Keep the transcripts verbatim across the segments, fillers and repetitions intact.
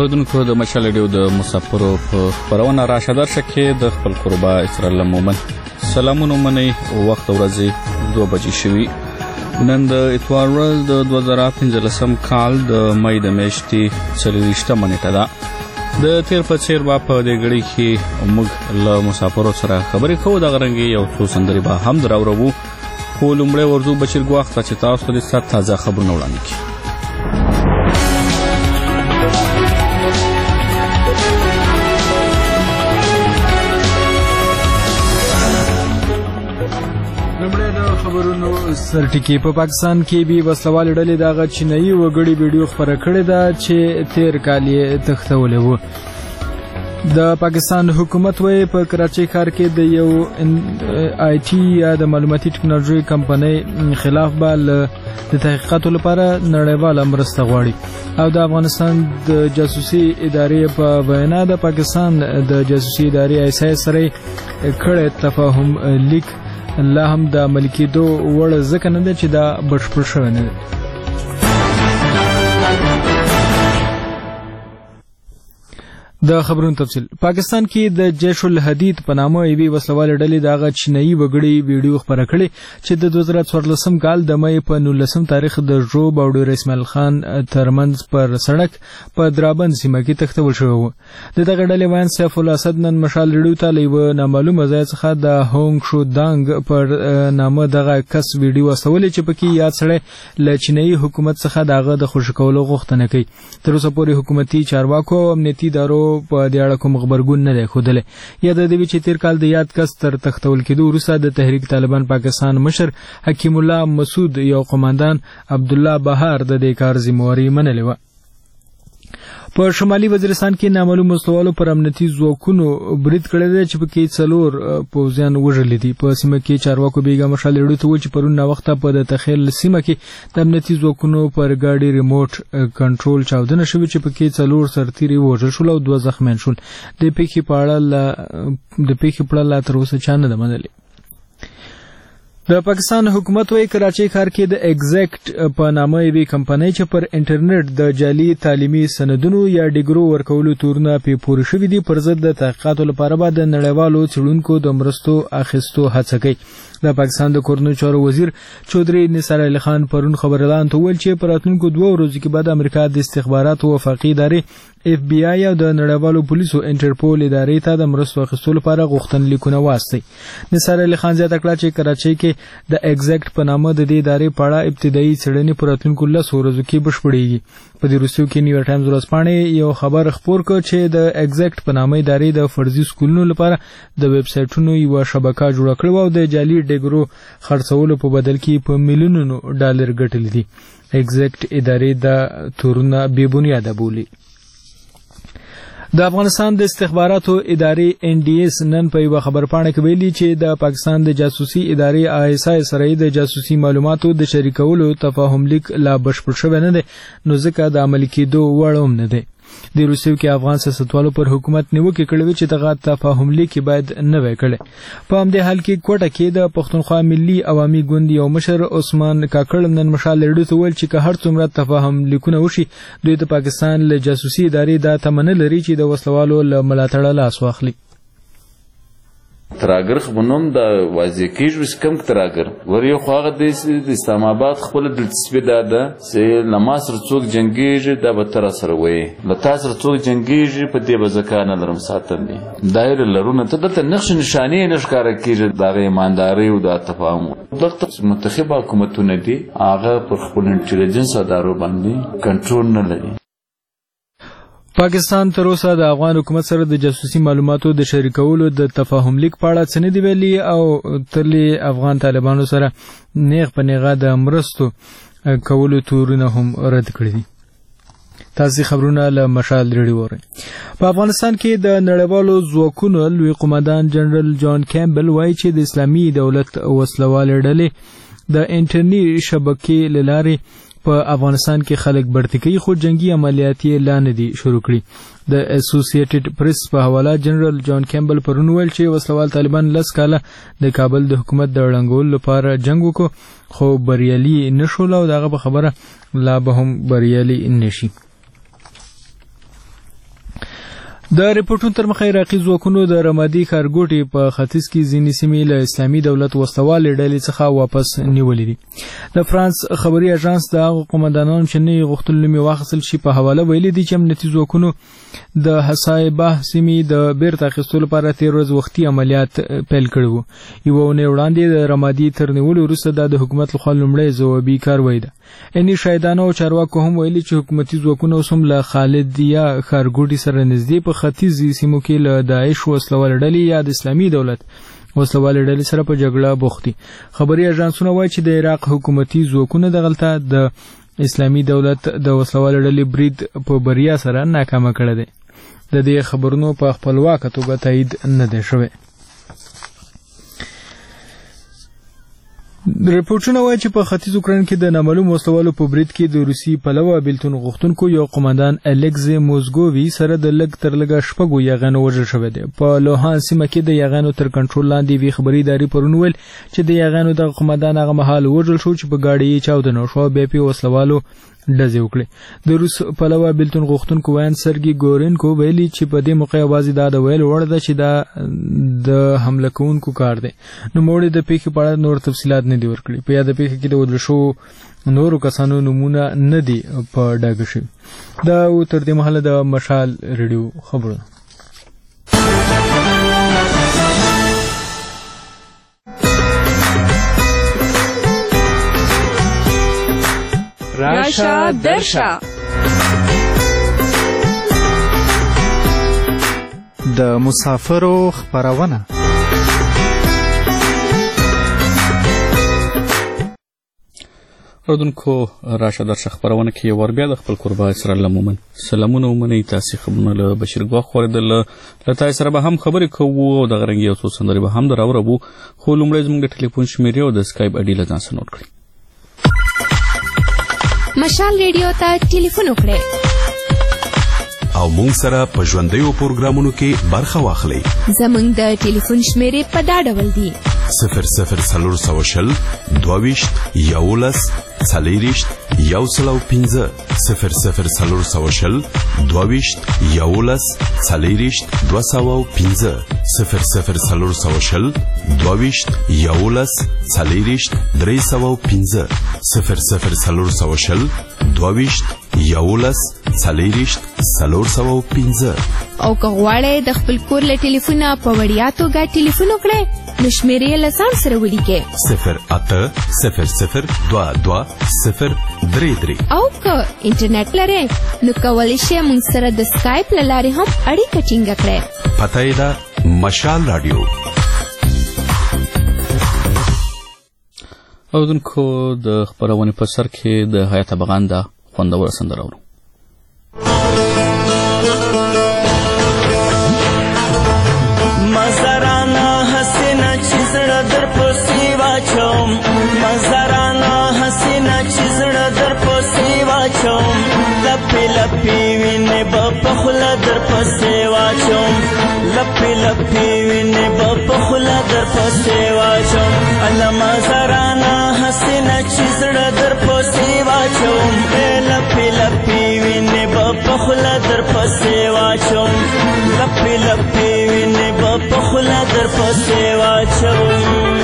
اوریدونکو د مشال ریډیو د مسافرو په خبرونه راشدار شکه د خپل قربا اسرائیل مومن سلامونه منی وخت ورځي دوه بجې شوي. نن د اتوار ورځ د دوه زره پنځلسم کال د مې د میاشتې څلوېښتمه نیټه ده. د تیر په څیر به په دې غړي کې موږ له مسافرو سره خبرې کوو. د غرنګي یو څو سندرې به هم دراوړو، خو لومړی ورځو بشیر ګواښ ته چې تاسو د سات تازه خبرونه وړاندې کړي. خبرونو سرټکی په پاکستان کې به وسلوال ډلې دغه چینایي وګړي ویډیو خبره کړې ده چې تیر کال یې تختولې و. د پاکستان حکومت وایي په کراچۍ ښار کې د یو آی ټي یا د معلوماتي ټکنالوژي کمپنۍ خلاف به د تحقیقاتو لپاره نړیواله مرسته غواړي او د افغانستان د جاسوسي ادارې په وینا د پاکستان د جاسوسي ادارې آی اس آی سره کړه تفاهم لیک الله هم د ملکی دو وړ ځکه نه ده چې دا بشپړ شوی نه ده. د خبرونو تفصیل. پاکستان کې د جیش الحدید په نامه یوې وسلوالې ډلې دغه چینایي وګړي ویډیو خبره کړې چې د دوه زره څوارلسم کال د مې په نولسم تاریخ د ژوب او ډیر اسماعیل خان ترمنځ پر سړک په درابند سیمه کې تختول شوی و. د دغه ډلې وایي سیف الاسد نن مشال ریډیو ته له یوه نامعلومه ځای څخه د هونګ شو دانګ پر نامه دغه کس ویډیو استولې چې پکې یاد سړی له چینایي حکومت څخه دغه د خوشي کولو غوښتنه کوي. تر اوسه پورې حکومتي چارواکو او امنیتي ادارو په دې اړه کوم خبرګون نه دی ښودلی. یاد دی چې تیر کال د یاد کس تر تختول کېدو وروسته د تحریک طالبان پاکستان مشر حکیم الله مسعود یو قماندان عبدالله بهار د دې کار ذمہواري منلې وه. په شمالي وزیرستان کې نامعلوم مستوالو پر امنیتي ځواکونو برید کړی دی چې پکې څلور پوځیان وژلي دي. په سیمه کې چارواکو بیګا مشال ریډیو ته وویل چې پرون ناوخته په د تخیل سیمه کې د امنیتي ځواکونو پر ګاډي ریموټ کنټرول چاودنه شوې چې پکې څلور سرتیري وژل شول او دوه زخمیان شول. د پیښې په اړه د پیښې په اړه تر اوسه چا نه ده منلې. د پاکستان حکومت وایي کراچۍ ښار کې د ایگزیکټ په نامه یوې کمپنۍ چې پر انټرنیټ د جعلي تعلیمي سندونو یا ډیګرو ورکولو تورونه پې پورې شوي دي پر ضد د تحقیقاتو لپاره به د نړیوالو څېړونکو د مرستو اخیستو هڅه کوي. د پاکستان د کورنیو چارو وزیر چودري نثار علي خان پرون خبريالانو ته وویل چې په راتلونکو دوه ورځو کې به د امریکا د استخباراتو وفاقي ادارې اف بی آی او د نړیوالو پولیسو انټرپول ادارې ته د مرستو اخیستو لپاره غوښتنلیکونه واستوي. نثار علي خان زیاته کړه چې کراچۍ کې د ایگزیکټ په نامه د دې ادارې په اړه ابتدایي څېړنې په راتلونکو لسو ورځو کې بشپړېږي. په دې وروستیو کې نیویارک ټایمز ورځپاڼې یو خبر خپور کړ چې د ایگزیکټ په نامه ادارې د فرضي سکولونو لپاره د ویب سایټونو یوه شبکه جوړه کړې وه او د جعلي ډیګرو خرڅولو په بدل کې په میلیونونو ډالر ګټلي دي. ایگزیکټ ادارې د تورونه بې بنیاده بولي. د افغانستان د استخباراتو ادارې ان ډي اس نن په یوه خبرپاڼه کې ویلي چې د پاکستان د جاسوسي ادارې آی اس آی سره د جاسوسي معلوماتو د شریکولو تفاهم لیک لا بشپړ شوی نه دی، نو ځکه د عملي کېدو وړ هم نه دی. د روسیې کې افغان سیاستوالو پر حکومت نیوکې کړې وې چې دغه تفاهم لیک باید نه وای کړی. په همدې حال کې کوټه کې د پښتونخوا ملي عوامي ګوند یو مشر عثمان کاکړ نن مشال ریډیو ته وویل چې که هر څومره تفاهم لیکونه وشي دوی د پاکستان له جاسوسي ادارې دا تمه نه لري چې د وسلوالو له ملاتړه لاس واخلي. تراګر خبرنوم د واضح کیږي چې کوم تراګر ور یو خو هغه د اسلام آباد خپل دلچسپي ده چې لما سره څوک جنگیږي دا به تر سره وي له تاسو سره څوک جنگیږي په دې بزکانه لرم ساتل دي دایر لرونه ته د نقش نشانه نشکاره کیږي د ایمانداري او د تفاهم دغه منتخب حکومتونه دي هغه پر خپل انټيليجنس ادارو باندې کنټرول نه لري. پاکستان تر اوسه د افغان حکومت سره د جاسوسي معلوماتو د شریکولو د تفاهم لیک په اړه څه نه دی ویلي او ترلې افغان طالبانو سره نیغ په نیغه د مرستو کولو تورونه هم رد کړي دي. تاسې خبرونه له مشال ریډیو اورئ. په افغانستان کې د نړیوالو ځواکونو لوی قماندان جنرال جان کیمبل وایي چې د اسلامي دولت وسلوالې ډلې د انټرنیټ شبکې له لارې په افغانستان کې خلک برتی کوي خو جنگي عملیات یې لا نه دي شروع کړي. د اسوسییټډ پریس په حواله جنرال جان کیمبل پرون ویل چې وسلوال طالبان لس کاله د کابل د حکومت د ړنګولو لپاره جنگ وکړو خو بریالي نشول او دغه په خبره لا به هم بریالي نشي. د ریپورتونو تر مخه عراقي ځواکونو د رمادي ښارګوټي په ختیځ کې ځینې سیمې له اسلامي دولت وسلوالې ډلې څخه واپس نیولې دي. د فرانس خبري اژانس د هغو قومندانانو چې نه یې غوښتل نوم یې واخیستل شي په حواله ویلي دي چې امنیتي ځواکونو د حصایبه سیمې د بیرته اخیستلو لپاره تېر ورځ وختي عملیات پیل کړي وو. یوه اونۍ وړاندې د رمادي تر نیولو وروسته دا د حکومت لخوا لومړی ځوابي کاروایی ده. اني شاهدانو او چارواکو هم ویلي چې حکومتي ځواکونه اوس هم له خالدیه ښارګوټي سره نږدې په ختیځي سیمو کې له داعش وسلوالې ډلې یا د اسلامي دولت وسلوالې ډلې سره په جګړه بوخت دي. خبري اژانسونه وایي چې د عراق حکومتي ځواکونه دغلته د اسلامي دولت د وسلوالې ډلې برید په بریا سره ناکامه کړی دی. د دې خبرونو په خپلواکه توګه تایید نه دی شوی. ریپورټونه وایي چې په ختیځ اوکراین کې د نامعلوم وسلوالو په برید کې د روسي پلوه بیلتون غوښتونکو یو قومندان الیکزی موزګووي سره د لږ تر لږه شپږو یاغیانو وژل شوی دی. په لوهان سیمه کې د یاغیانو تر کنټرول لاندې یوې خبري ادارې پرون ویل چې د یاغیانو دغه قومندان هغه مهال وژل شو چې په ګاډۍ یې چاودنه وشوه، بیا یې وسلوالو ډزې وکړې. د روس پلوه بیلتون غوښتونکو ویان سرګي ګورینکو ویلي چې په دې موقع یوازې دا د ویل وړ ده چې دا د حمله کوونکو کار دی. نوموړي د پیښې په اړه نور تفصیلات نه دي ورکړي. په یاده پیښه کې د وژل شوو نورو کسانو نومونه نه دي په ډاګه شوي. دا تر دې مهاله د مشال ریډیو خبرونه. راشه درشه د مسافرو خبرونه. اردوونکو راشه درشه خبرونه کې یو ور بیا د خپل کوربه اسرائیل مومن سلامونه ومنئ. تاسې خبرونه له بشیر ګواښ خوړېدل. له تاسې سره به هم خبرې کوو او دغه رنګې یو څو سندرې به هم دراوربو، خو لومړی زموږ د ټلیفون شمېرې او د سکایپ اډي له ځان سره نوټ کړئ. مشال ریډیو ته ټلیفون وکړئ او مونږ سره په ژوندیو پروګرامونو کې برخه واخلئ. زموږ د ټلیفون شمېرې په دا ډول دي: صفر صفر څلور سوه شل دوه ویشت یولس څلېرویشت یو سل او پنځه صفر صفر څلور سوه شل دوه ویشت یولس څلېرویشت دوه سوه او پنځه صفر صفر څلور سوه شل دوه ویشت یولس څلېرویشت درې سوه او پنځه صفر صفر څلور سوه شل دوه ویشت یولس څلېرویشت څلور سوه او پنځه. او که غواړئ د خپل کور له ټلیفونه په وړیا توګه ټلیفون وکړئ نو شمېرې له ځان سره ولیکئ: صفر اته صفر صفر دوه دوه صفر درې درې. او که انټرنیټ لرئ نو کولی شئ موږ سره د سکایپ له لارې هم اړیکه ټینګه کړئ. پته یې ده مشال راډیو. اردوونکو د خپرونې په سر کې د حیات بغان دا خوندوره سندره اورو. مزرانا حسینا چې زړه در پسې واچوم، مزرانا حسینا چې زړه در پسې واچوم، لپې لپې وینې به په خوله در پسې واچوم، لپې لپې وینې به په خوله در پسې واچوم. الله مزرانا حسینا چې زړه در پسې واچوم، لپې لپې وینې به په خوله در پسې واچوم، لپې لپې وینې به په خوله در پسې واچوم.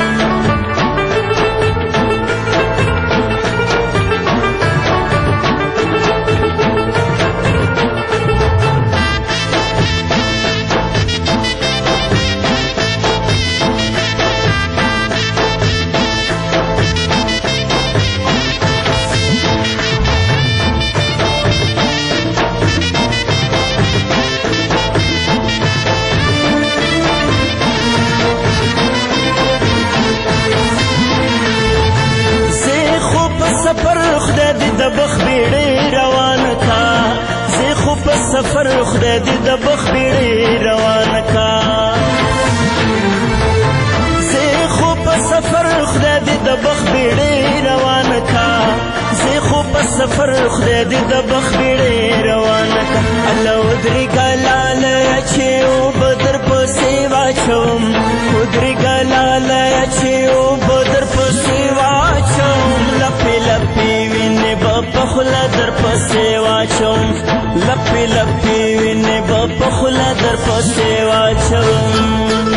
سفر خدای دې د بخ بیړې روانه کا، زه خو په سفر خدای دې د بخ بیړې روانه کا، زه خو په سفر خدای دې د بخ بیړې روانه کا. الله ودرېږه لاله چې اوبه در پسې واچوم، ودرېږه لاله چې اوبه در پسې واچوم، لپې لپې وینې به په خوله در پسې واچوم، لپې لپې وینې به په خوله پسې واچوم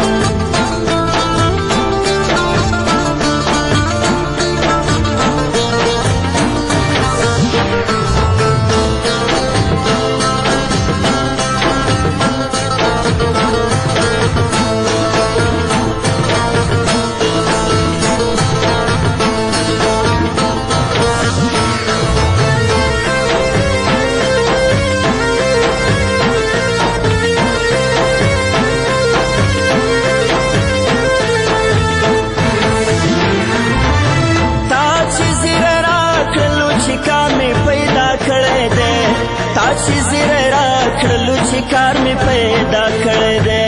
چې زیره راکړلو چې کار مې پیدا کړی دی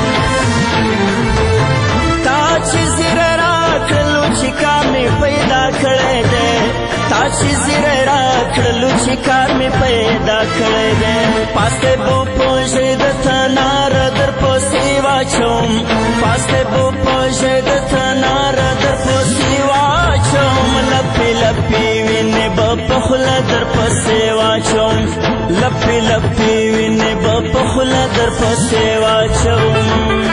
تا چې زیره راکړلو چې کار مې پیدا کړی دی تا چې زیره راکړلو چې کار مې پیدا کړی دی پاسته بو پوژې د تنار در پسې واچوم پاسته بو پوژې د تنار در پسې واچوم لپې لپې وینې به په خوله در پسې واچوم لپی لپی وینې به په خوله در پسې واچوم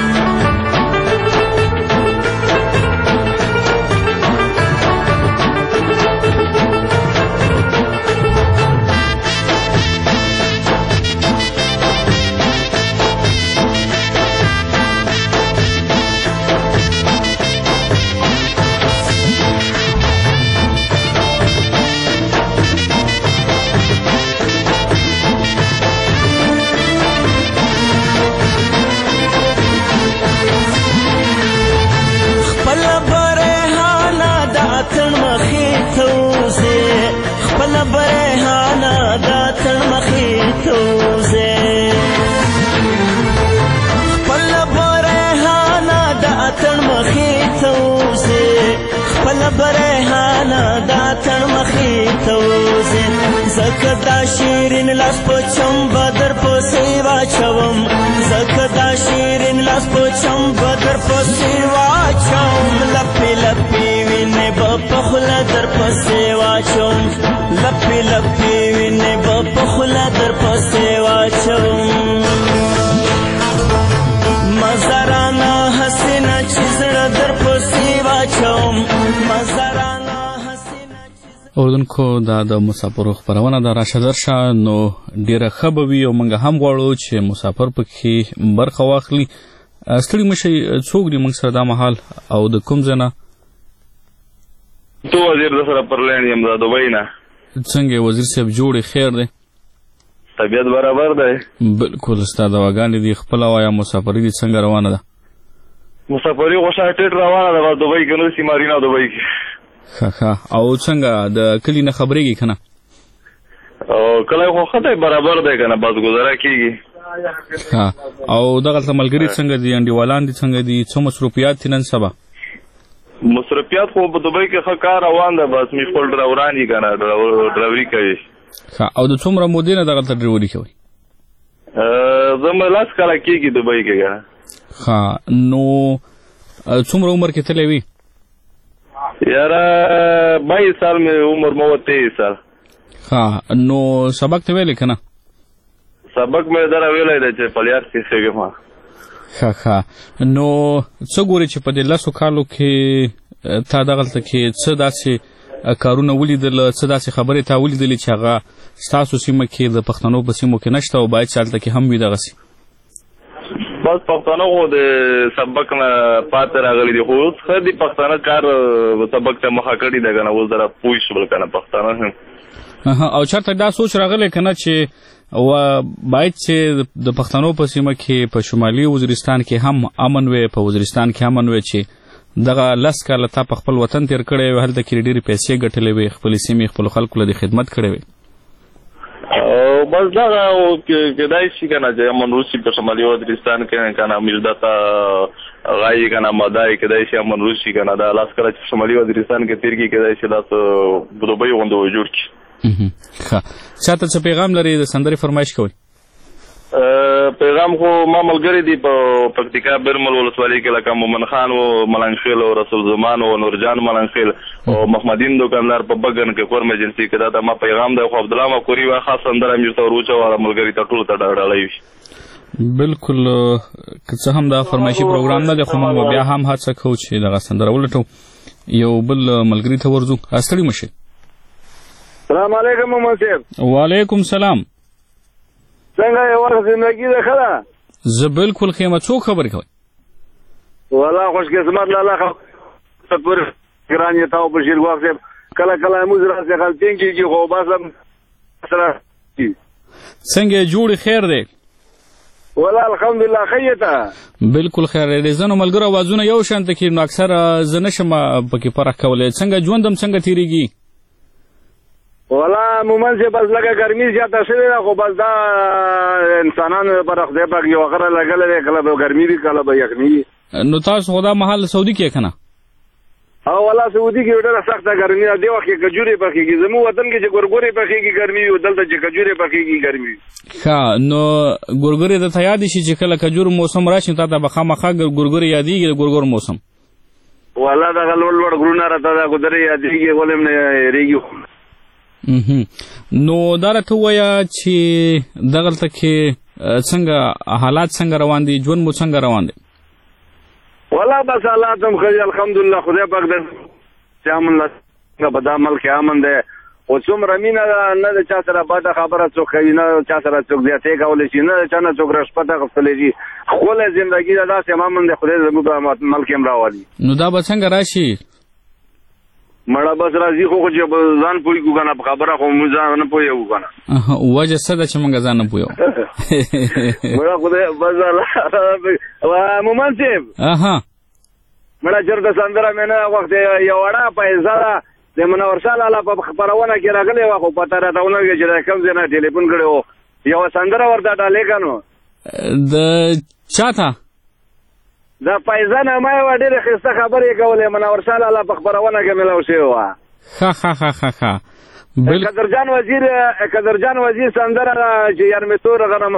زکه دا شیرین لاس په چمبه در پسې واچوم زکه دا شیرین لاس په چمبه در پسې واچوم لپې لپې وینې به په خوله در پسې واچوم لپې لپې وینې به په خوله در پسې واچوم مزارانه حسینه چې زړه در پسې واچوم مزارانه اوردونکو دا د مسافرو خپرونه د راشه درشه نو ډیره ښه به وي او موږ هم غواړو چې مسافر پکې برخه واخلي ستړي مشئ څوک دي موږ سره دا مهال او د کوم ځای نه تو وزیر د سره پر لین یم د دوبۍ نه څنګه وزیر صاحب جوړې خیر دی طبیعت برابر دی بالکل ستا دواګانې دي خپله وایه مسافري دي څنګه روانه ده مسافري غوښه ټیټ روانه ده بس دوبۍ کې نه سیمارینا دوبۍ کې ښه ښه او څنګه د کلي نه خبرېږي که نه کلی خو ښه دی برابر دی که نه بس ګزاره کېږي ښه او دغلته ملګري څنګه دي انډیوالان دي څنګه دي څه مصروفیات دي نن سبا مصروفیات خو په دوبۍ کې ښه کار روان ده بس مې خپل ډراوران دي که نه ډراوري کوي ښه او د څومره مودې نه دغلته ډراوري کوئ زه مې لس کاله کېږي دوبۍ کې که نه ښه نو څومره عمر کې تللی وي یاره بایس سال مې عمر مو تیئیس سال ښه نو سبق ته ویلې که نه سبق مې دره ویلی دی چې پلیار سیخېږم ښه ښه نو څه ګورې چې په دې لسو کالو کې تا دغلته کې څه داسې کارونه ولیدل څه داسې خبرې تا ولیدلې چې هغه ستاسو سیمه کې د پښتنو په سیمو کې نشته او باید چې هلته کې هم وي دغسې بس پښتانه خو د سبق نه پاتې راغلي دي خو اوس ښه دي پښتانه کار سبق ته مخه کړي ده که نه اوس ذره پوه شول که نه پښتانه هم او چېرته دا سوچ راغلی که نه چې باید چې د پښتنو په سیمه کې په شمالي وزیرستان کې هم امن وي په وزیرستان کې امن وي چې دغه لس کاله تا په خپل وطن تېر کړی وي هلته کې ډېرې پیسې ګټلې وي خپلې سیمې خپلو خلکو له دې خدمت کړی وي بس دغه کېدای شي که نه چې امن روسي په شمالي وزیرستان کې که نه میردتا غایي که نه مدای کېدای شي امن روسي که نه دا لاس کله چې شمالي وزیرستان کې تېر کړي کېدای شي داسې دوبۍ غوندې وجود کړي ښه چاته څه پیغام لري د سندرې فرمایش کوئ پیغام خو ما ملګري دي په پکتیکا برمل ولسوالۍ کې لکه مومن خان و ملنګ خیل او رسول زمان و نورجان ملنګ خیل او محمدین دوکاندار په بګن کې کورم ایجنسي کې دا د ما پیغام دی خو عبدالله مکوري وا خاص سندره مې ورته وروچوله ملګري ته ټولو ته ډاډولی وي بالکل که څه هم دا فرمایشي پروګرام نه دی خو موږ بیا هم هڅه کوو چې دغه سندره ولټو یو بل ملګري ته ورځو. ستړي مه شئ. سلام علیکم محمد صاحب. وعلیکم سلام. څنګه یې وخت زندګي ده ښه ده؟ زه بالکل ښه یم. څوک خبرې کوئ؟ والله خوش قسمت لاله خبر ګران یې تاو بشیر ګواښ صاحب کله کله موږ راځي غلطین کېږي خو بس سره څنګه جوړې خیر دی؟ والله الحمدلله ښه یې ته. بالکل خیر دی. ځینو ملګرو اوازونه یو شانته کېږي نو اکثره زه نه شم پکې فرق کولی. څنګه ژوند هم څنګه تېرېږي؟ والله مومن صاحب بس لږه ګرمي زیاته شوې ده خو بس دا انسانانو لپاره خدای پاک یو غره لګلی دی کله به ګرمي وي کله به یخني وي. نو تاسو خو دا مهال سعودي کې که نه؟ او والله سعودي کې ډېره سخته ګرمي ده. دې وخت کې کجورې پخېږي. زموږ وطن کې چې ګورګورې پخېږي ګرمي وي دلته چې کجورې پخېږي ګرمي وي. ښه نو ګورګورې درته یادې شي چې کله کجور موسم راشي تا ته به خامخا ګورګورې یادېږي د ګورګور موسم؟ والله دغه لوړ لوړ غرونه راته دا ګودرې یادېږي ولې هم نه هېرېږي. نو دا راته ووایه چې دغلته کې څنګه حالات څنګه روان دي؟ ژوند مو څنګه روان دی؟ والله بس حالات هم ښه دي الحمدلله. خدای پاک د چې امن څنګه په دا ملک امن دی خو څومره مینه ده نه د چا سره باده خبره څوک کوي نه چا سره څوک زیاتې کولی شي نه د چا نه څوک رشپت اخیستلی شي. ښکلی زندګي ده داسې امن دی خدای زموږ په ملک هم راولي. نو دا به څنګه راشي؟ مړه بس راځي خو چې ځان پوهېږو که نه په خبره خو موږ ځان نه پوهېږو که نه. وجه څه ده چې موږ ځان نه پوهېږو؟ مړه خدای بس مومن صاحب مړه چېرته سندره مې نه وخت یو وړه پیسه ده د منور شاه لاله په خپرونه کې راغلې وه خو پته راته ونه لګېږي چې د کوم ځای نه ټلیفون کړی و یوه سندره ورته ډالې که نو د چا ته؟ دا پیسه نامه یې وه ډېرې ښایسته خبرې یې کولې منور شاه لاله په خپرونه کې میلاو شوې وه. ښه ښه ښه ښه ښه قدرجان وزیر قدرجان وزیر سندره ده چې یارمې تور غنم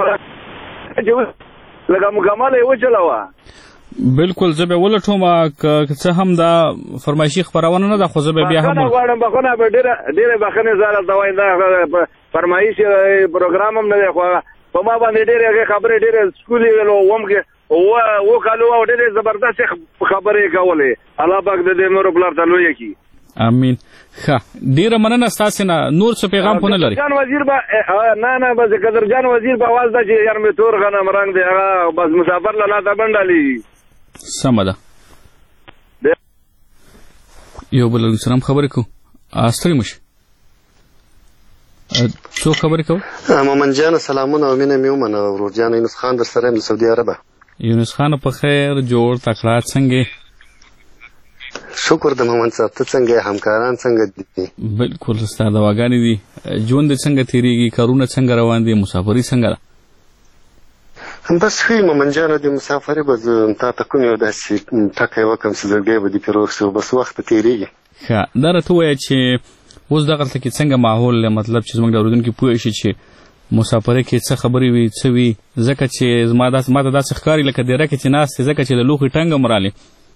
لکه مکمله یې وچلوه. بالکل زه به ولټوم که څه هم دا فرمایشي خپرونه نه ده خو زه به بیا هم بخښنه غواړم بخښنه به ډېره ډېرې بخښنې زه درته وایم دا فرمایشي پروګرام هم نه دی خو په ما باندې ډېرې هغې خبرې ډېرې سکولې ویلو وم کې اووه کالو او ډېرې زبردستې خبرې یې کولې. الله پاک د دې مور پلار ته لویه کړي. امین. ښه ډېره مننه ستاسې نه. نور څه پیغام خو نه لري؟ قدرجان وزیر به نه نه بس قدرجان وزیر به اواز ده چې یار مې تور غنم رنګ دی هغه بس مسافر له لاته بنډالېږي. سمه ده. یو بل سره هم خبرې کوو. ستړي مه شئ. څوک خبرې کوو؟ مومن جانه سلامونه او مینه مې ومنه. ورور جانه یونس خان در سره یم له سعودي عربه. یونس خان په خیر جوړ تکړه څنګه؟ شکر د مومن صاحب. ته څنګه یې؟ همکاران څنګه دي؟ بالکل ستا دواګانې دي. ژوند دې څنګه تېرېږي؟ کارونه څنګه روان دي؟ مسافري څنګه ده؟ بس ښه مومن جانه د مسافرۍ به زه تا ته کوم یو داسې ټکی وکړم چې زړګی به دې پرې روغ شي بس وخت به تېرېږي. ښه دا راته ووایه چې اوس دغلته کې څنګه ماحول دی مطلب چې زموږ د اورېدونکي پوه شي چې مسافرۍ کې څه خبرې وي څه وي ځکه چې زما داسې ما ته داسې ښکاري لکه دیره کې چې ناست دی ځکه چې د لوښي ټنګ هم رالې.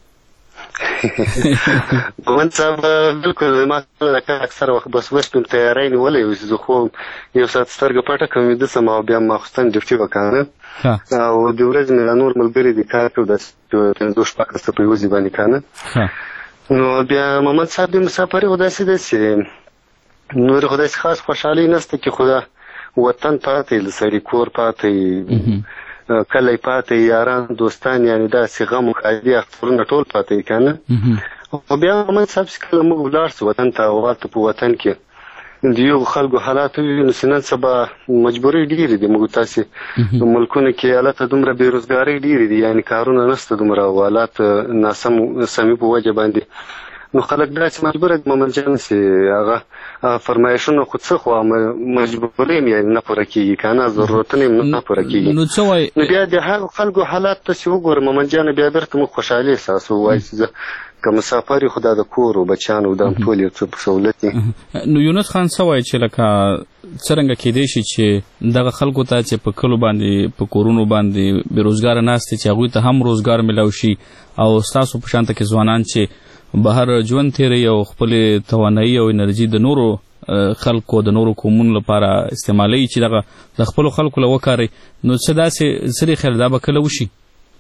مومن صاحب بالکل ما اکثره وخت بس وس پم تیاری نیولی وي چې زه خو یو ساعت سترګه پټه کړم ویده شم او بیا ماخوستن ډیوټي به کنه او د ورځې مې نور ملګري دي کار کوي داسې پنځه شپږ کسه په یوه ځای باندې کنه نو بیا محمد صاحب د مسافرۍ خو داسې ده چې نور خو داسې خاص خوشحالي نشته چې خو وطن پاتې د سړي کور پاتې کلی پاتې یاران دوستان یعنې داسې غم و ښادي اخترونه ټول پاتې که نه خو بیا محمد صاحب چې کله موږ ولاړ شو وطن ته او هلته په وطن کې د یو خلکو حالات ووینو چې نن سبا مجبورۍ ډېرې دي موږ تاسې ملکونو کې هلته دومره بېروزګارۍ ډېرې دي یعنې کارونه نشته دومره او حالات ناسم سمي په وجه باندې نو خلک داسې مجبوره دي محمد جان چې هغه فرمایشونه خو څه خو مجبورۍ هم یعنې نه پوره کېږي که نه ضرورتونه هم نه پوره کېږي نو څه وایي نو بیا د هغو خلکو حالات ته چې وګورم محمد جان بیا بېرته موږ خوشحالي احساسو وایي چې زه که مسافر یې خو دا د کور و بچیانو دا هم ټول یو څه په سهولت دي نو یونس خان څه وایي چې لکه څرنګه کېدی شي چې دغه خلکو ته چې په کلو باندې په کورونو باندې بېروزګاره ناست دي چې هغوی ته هم روزګار میلاو شي او ستاسو په شانته کې ځوانان چې بهر ژوند تېروي او خپلې توانایي او انرژي د نورو خلکو د نورو قومونو لپاره استعمالوي چې دغه د خپلو خلکو له وکاروي نو څه داسې څه دی خیر دا به کله وشي؟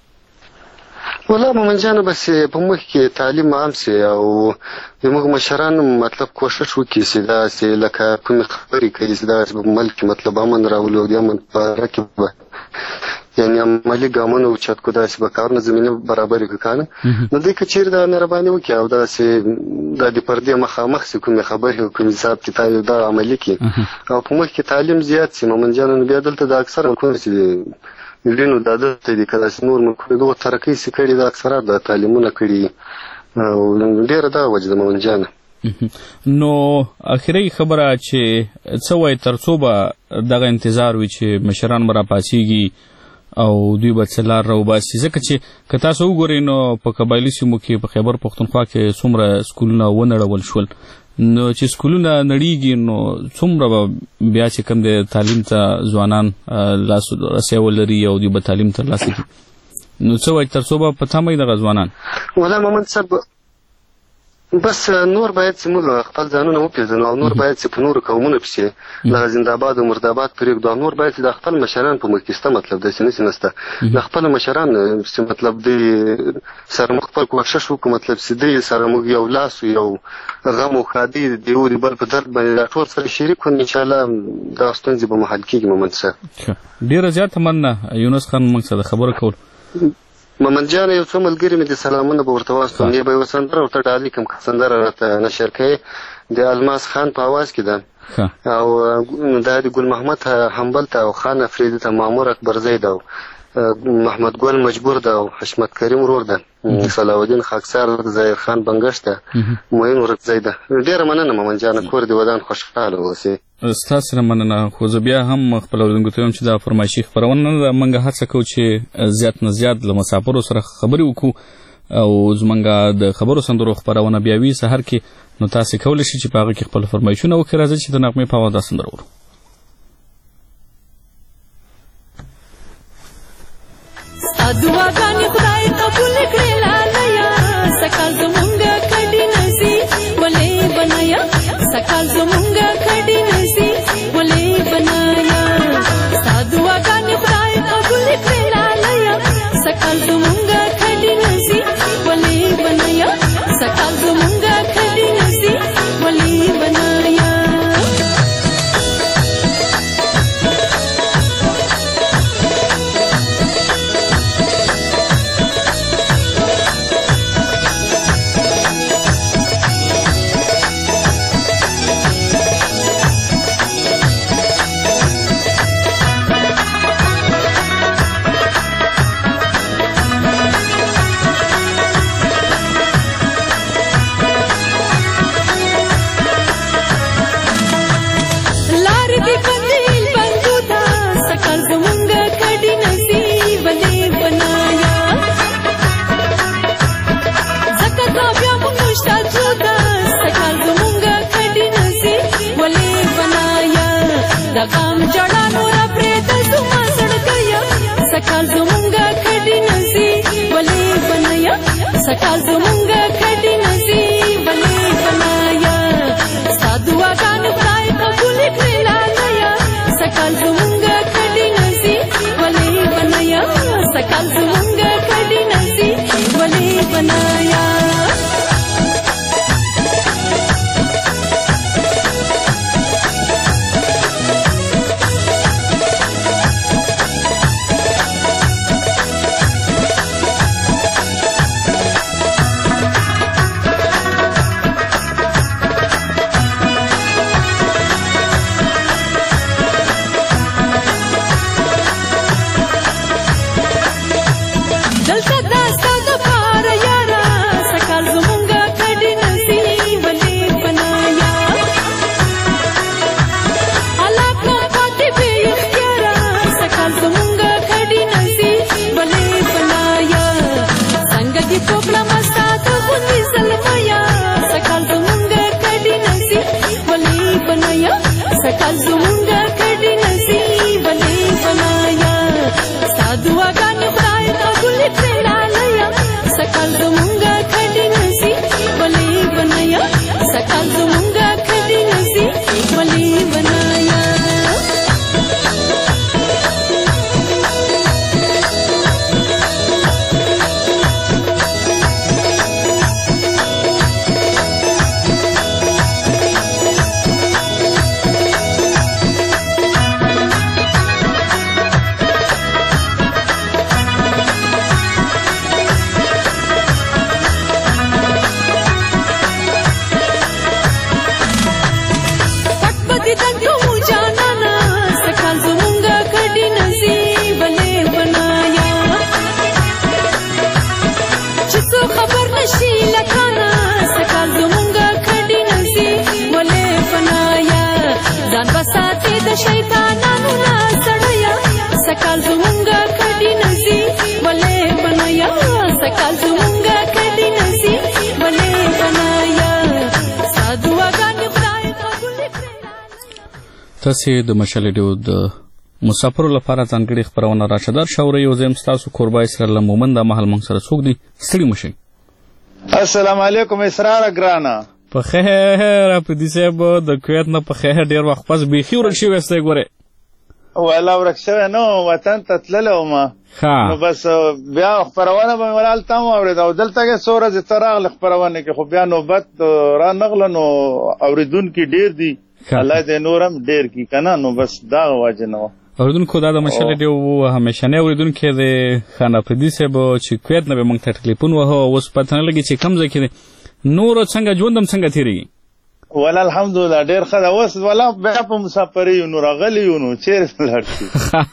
والله مومن جانه بس په مخ کې تعلیم عام سي او زموږ مشران مطلب کوشش وکړي چې دا چې لکه کومې خبرې کوي چې دا په ملک مطلب امن راولي او د امن په راکې به یعنی عملي ګامونه اوچت کړو داسې به کارونه زمینه برابرې کړو که نه نو دوی که چېرې دا مهرباني وکړي او داسې دا د پردې مخامخ سي کومې خبرې او کوم حساب کتاب دا عملي کړي او په مخ کې تعلیم زیات سي مومن جانه نو بیا دلته د اکثره کوم چې لینو دا دلته دي که داسې نور ملکونه دغه ترقۍ چې کړي د اکثرات د تعلیمونه کړي او ډېره دا وجه ده مومن جانه. نو اخري خبره چې څه وایي تر څو به دغه انتظار وي چې مشران به راپاڅېږي او دوی به څه لار راوباسي ځکه چې که تاسو وګورئ نو په قبایلي سیمو کې په خیبر پښتونخوا کې څومره سکولونه ونړول شول نو چې سکولونه نړیږي نو څومره به بیا چې کوم د تعلیم ته ځوانان لاس رسی ولري او دوی به تعلیم ترلاسه کړي نو څه وایي تر څو به په تمه وي دغه ځوانان؟ والله مومن صاحب بس نور باید چې موږ خپل ځانونه وپېژنو او نور باید چې په نورو قومونو پسې دغه زنده‌باد او مرداباد پرېږدو او نور باید چې د خپل مشران په مخ کې شته مطلب داسې نسي نسته د خپل مشران چې مطلب دوی سره موږ خپل کوښښ وکړو مطلب چې دوی سره موږ یو لاس یو غم او ښادي د یو د بل په درد باندې دا ټول سره شریک کړو انشاءالله دغه ستونزې به مو حل کېږي مومن صاحب. ډېره زیاته مننه یونس خان موږ سره خبره کول. مومن جان یو څو ملګري مې د سلامونه به ورته واستوم یا به یوه سندره ورته ډالۍ کړم که سندره راته نشر کوې د الماس خان په اواز کې ده او دا د ګل محمد حنبل ته او خان افریدي ته مامور اکبرزی ده او محمد ګل مجبور ده او حشمت کریم ورور ده صلاح الدین خاکسار ده ظاهر خان بنګش ده معین ورکزی ده. ډېره مننه مومن جانه کور دې ودان خوشحاله اوسې. ستاسو سره مننه خو زه بیا هم خپل اورېدونکو ته وایم چې دا فرمایشي خپرونه نه ده موږ هڅه کوو چې زیات نه زیات له مسافرو سره خبرې وکړو او زموږ د خبرو سندرو خپرونه بیا وي سهار کې نو تاسې کولی شئ چې په هغه کې خپل فرمایشونه وکړئ. راځئ چې د نغمې په اواز دا سندره ورو. دعاګانې خدای قبول کړې لالیه سکال زمونږ کډي نسی ولې بنایا سکال زمونږ کډي نسی ولې بنایا دعاګانې خدای قبول کړې لالیه سکال زمونږ کډي نسی ولې بنایا سکال زمونږ کډي نسی ولې بنایا. دغام جڑا نورا پریتا زما سڑکیا سکال زمونگا کھڑی نسی ولی بنایا سکال زمونگا کھڑی نسی ولی بنایا سادوا گان خدای قبول کړی لالیه سکال زمونگا کھڑی نسی ولی بنایا سکال زمونگا کھڑی نسی ولی بنایا. شیطانانو نه سړیا سکال زمونږه کډی نسی ولې بنایا سکال زمونږه کډی نسی ولې بنایا سادواګان خدای قبول کړي. تاسو د مشال ډیو د مسافرو لپاره ځانګړي خبرونه راشدار شوري او زم تاسو قربا اسرائیل مومند د محل منصر څوک دي ستړي مشي. السلام علیکم اسرار ګرانا په خیر په دې سبب د کویت نه په خیر ډیر وخت پس بيخي ورک شي وسته ګوره ولا ورک شوی نو وطن ته تللو ما نو بس بیا خبرونه به ولال تام اورید او دلته کې سورہ ز تراغ خبرونه کې خو بیا نوبت را نغلنو اوریدونکو ډیر دي الله دې نورم ډیر کی کنه نو بس دا واجنو اوریدونکو دا د مشال ډیو همیشه نه اوریدونکو د خانه پدې سبب چې کویت نه به مونږ ته ټلیفون وه اوس پته نه لګي چې کم ځکه نور څنګه ژوندم څنګه تیریږي ولا الحمدلله ډیر ښه دا اوس ولا بیا په مسافرۍ یو نو راغلی یو نو چیرې لاړ شي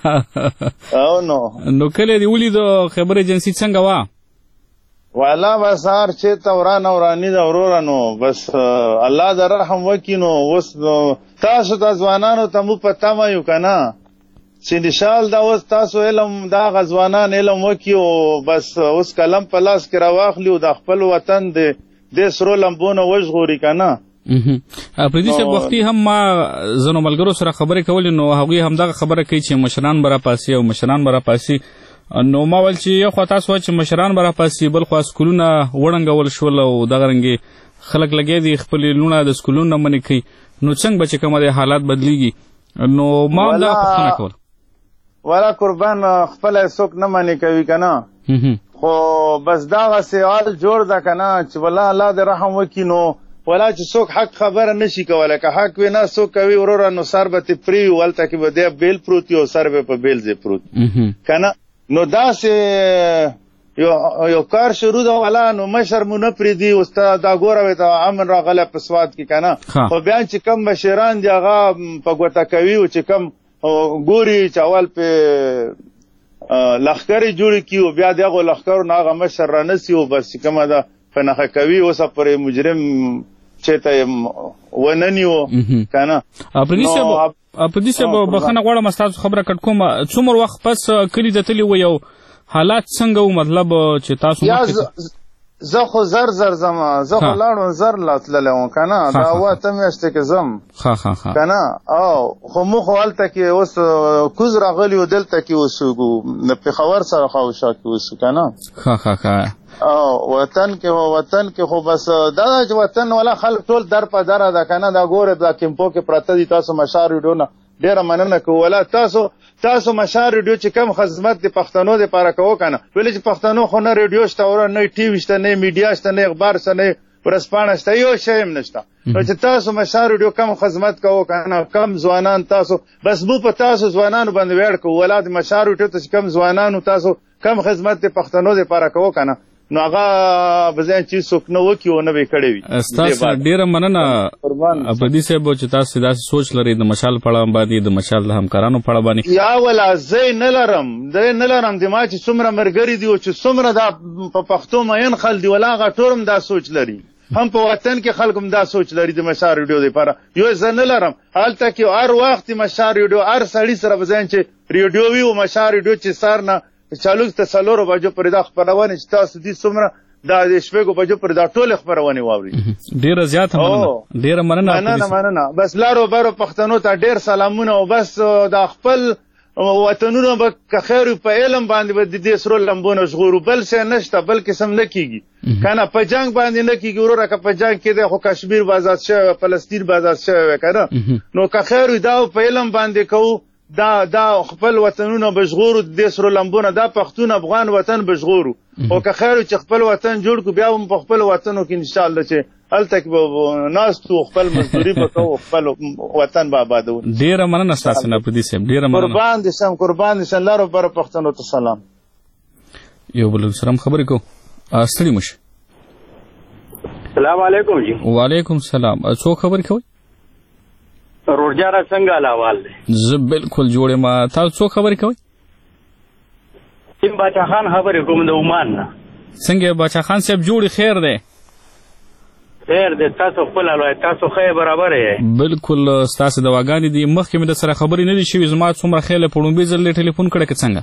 او نو نو کله دی ولید خبر ایجنسی څنګه وا ولا بس هر چې توران اورانی دا اورور نو بس الله دې رحم وکینو اوس تاسو د ځوانانو ته مو پتا ما یو کنه چې نشال دا اوس تاسو علم دا غزوانان علم وکیو بس اوس کلم په لاس کې راواخلی او د خپل وطن د د سرو لمبونه وژغوري کنه په دې څه وختي هم ما زنو ملګرو سره خبرې کولې نو هغوی هم دغه خبره کوي چې مشران برا پاسي او مشران برا پاسي نو ما ول چې یو خو تاسو چې مشران برا پاسي بل خو سکولونه وړنګول شول او دغه رنګي خلک لګي دي خپل لونه د سکولونو منې کوي نو څنګه به چې کومه حالات بدلیږي نو ما دا پوښتنه کول ولا قربان خپل څوک نه منې کوي کنه خو بس دا غسیال جوړ ده کنه چې والله الله دې رحم وکینو ولا چې څوک حق خبره نشي کولای که حق وینا څوک کوي ورور نو سر به پری ولته کې به دې بیل پروت یو سر به په بیل زی پروت کنه نو دا سه یو یو کار شروع ده ولا نو مشر مون پری دی استاد دا ګوره وته امن راغله په سواد کې کنه خو بیا چې کم مشران دی هغه په ګوته کوي او چې کم ګوري چاول په لخکری جوړ کیو بیا دغه لخکر نه هغه مشر را نسی او بس کومه ده فنخه کوي اوس پر مجرم چته وننیو کنه اپریسه اپریسه بخنه غواړم تاسو خبره کټ کوم څومره وخت پس کلی د تلی و یو حالات څنګه و مطلب چې تاسو زه خو زر زر زما زه خو لاړم زر لاتللم کنه دا واته میاشته کې زم ها ها ها کنه او خو مو خو الته کې اوس کوز راغلی او دلته کې اوسو نه په خبر سره خو شا کې اوسو کنه ها ها ها او وطن کې وطن کې خو بس دا چې وطن ولا خلک ټول در په در ده کنه دا ګوره دا کیمپو کې پراته دي تاسو مشار وډونه ډیره مننه کوله تاسو تاسو مشار ریډیو چې کم خدمت د پښتنو لپاره کوو کنه ولې چې پښتنو خو نه ریډیو شته او نه ټي وي شته نه میډیا شته نه اخبار شته نه ورسپانه شته یو شی هم نشته چې تاسو مشار ریډیو کم خدمت کوو کنه کم ځوانان تاسو بس مو په تاسو ځوانانو باندې وړ کوو ولادت مشار ریډیو ته کم ځوانانو تاسو کم خدمت د پښتنو لپاره کوو کنه نو هغه بزین چې څوک نه وکي او نه به کړی وي تاسو ډیره مننه په دې سبب چې تاسو داسې سوچ لرئ د مشال پړه باندې د مشال د همکارانو پړه باندې یا ولا زه نه لرم زه نه لرم د ما چې څومره مرګري دي او چې څومره د په پښتو مین خل دی ولا غټورم دا سوچ لري هم په وطن کې خلکم دا سوچ لري د مشال ریډیو لپاره یو زه نه لرم حالت کې هر وخت مشال ریډیو هر سړی سره بزین چې ریډیو وی او مشال ریډیو چې سار نه چالوز ته سلورو بجو پر دا خبرونه چې تاسو دې څومره دا د شپږو بجو پر دا ټول خبرونه واوري ډیره زیات مننه ډیره مننه مننه مننه بس لارو برو پښتنو ته ډیر سلامونه او بس دا خپل وطنونو به که خیر په علم باندې به د دې سرو لمبونه ژغورو بل څه نشته بل قسم نه کیږي کنه په جنگ باندې نه کیږي وروره که په جنگ کې د خو کشمیر بازار شوی فلسطین بازار شوی کنه نو که خیر دا په علم باندې کوو دا دا خپل وطنونه بشغورو د سرو لمبونه دا پښتون افغان وطن بشغورو او که خیر چې خپل وطن جوړ کو بیا هم په خپل وطنو کې ان شاء الله چې التک به ناس تو خپل مزدوري وکړو خپل وطن به آبادو ډیره مننه تاسو نه پدې سم ډیره مننه قربان دي سم قربان دي الله رب پر پښتنو ته سلام یو بل سلام خبرې کو استړي مش السلام علیکم جی وعلیکم السلام څو خبرې کوي روزجاره څنګه حوال دي زه بالکل جوړه ما تاسو څو خبرې کوي تیم باچا خان خبرې کوم د عمان نه څنګه باچا خان صاحب جوړي خیر دی خیر دې تاسو خپل الوای تاسو خیر برابر یې بالکل ستاسو دواګانې دي مخکې مې د سره خبرې نه دي شوي زما څومره خیال په لومبي ځل ټلیفون کړی که څنګه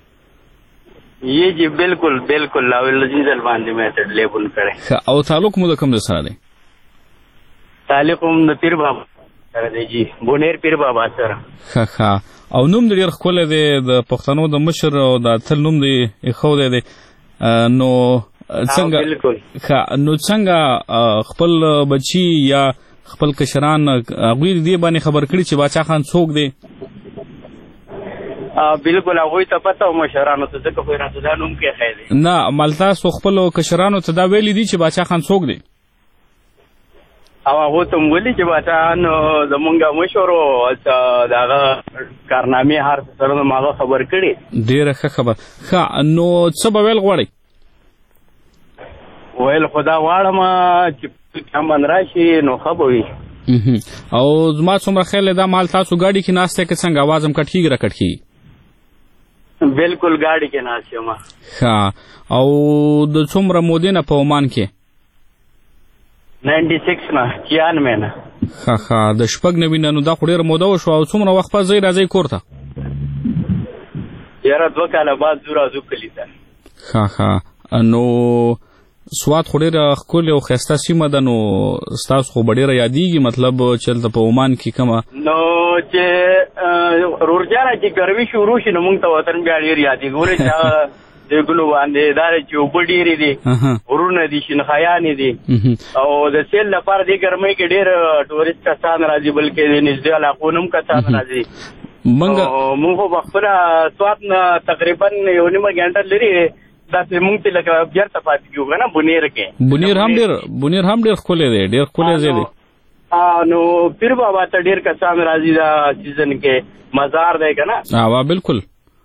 یې جی بالکل بالکل لاولځي ځل باندې مې ټلیفون کړی او تعلق مو د کوم ځای سره دی تعلق هم د پیر بابا سره دی جی بونیر پیر بابا سره ښه ښه او نوم د ډېر ښکلی دی د پښتنو د مشر او د اتل نوم دی ایښودی دی نو څنګه نو څنګه خپل بچي یا خپل کشران هغوی دې باندې خبر کړي چې باچا خان څوک دی بالکل هغوی ته پته او مشرانو ته ځکه خو یې راته دا نوم کېښی دی نه مال تاسو خپلو کشرانو ته دا ویلي دي چې باچا خان څوک دی او هغو ته م ویلي چې باچا خان زمونږ مشر و د هغه کارنامې هر څه سره نو هغه خبر کړي ډېره ښه خبر ښه نو څه به ویل غواړئ ویل خدا غواړم چې امن راشي نو ښه به وي او زما څومره خیال دا مال تاسو ګاډي کې ناست دی که څنګه اواز هم کټ کېږي را کټ کېږي بالکل ګاډي کې ناست یم ښه او د څومره مودې نه په عمان کې ناینټي سکس نه چیانوې نه ښه ښه د شپږ نوي نه نو دا خو ډېره موده وشوه او څومره وخت پس ځئ راځئ کور ته یاره دوه کاله بعد ځو راځو کلي ته ښه ښه نو سوات خو ډېره ښکلې او ښایسته سیمه ده نو ستاسو خو به ډېره یادېږي مطلب چې هلته په عمان کې کومه نو چې رورجانه چې ګرمي شروع شي نو موږ ته وطن بیا ډېر یادېږي ولې چې دیګلو باندې دا چې اوبه ډېرې دي غرونه دي شینخیانې دي او د سیل لپاره دې ګرمۍ کې ډېر ټورسټ کسان راځي بلکې د نږدې علاقو نه هم کسان راځي موږ خو په خپله سوات نه تقریبا یو نیمه ګنټه لرې داسې موږ ته لکه بیرته پاتې کېږو که نه بونیر کې بونیر هم ډېر بونیر هم ډېر ښکلی دی ډېر ښکلی ځای دی نو پیر بابا ته ډېر کسان راځي دا سیزن کې مزار دی که نه اوا بالکل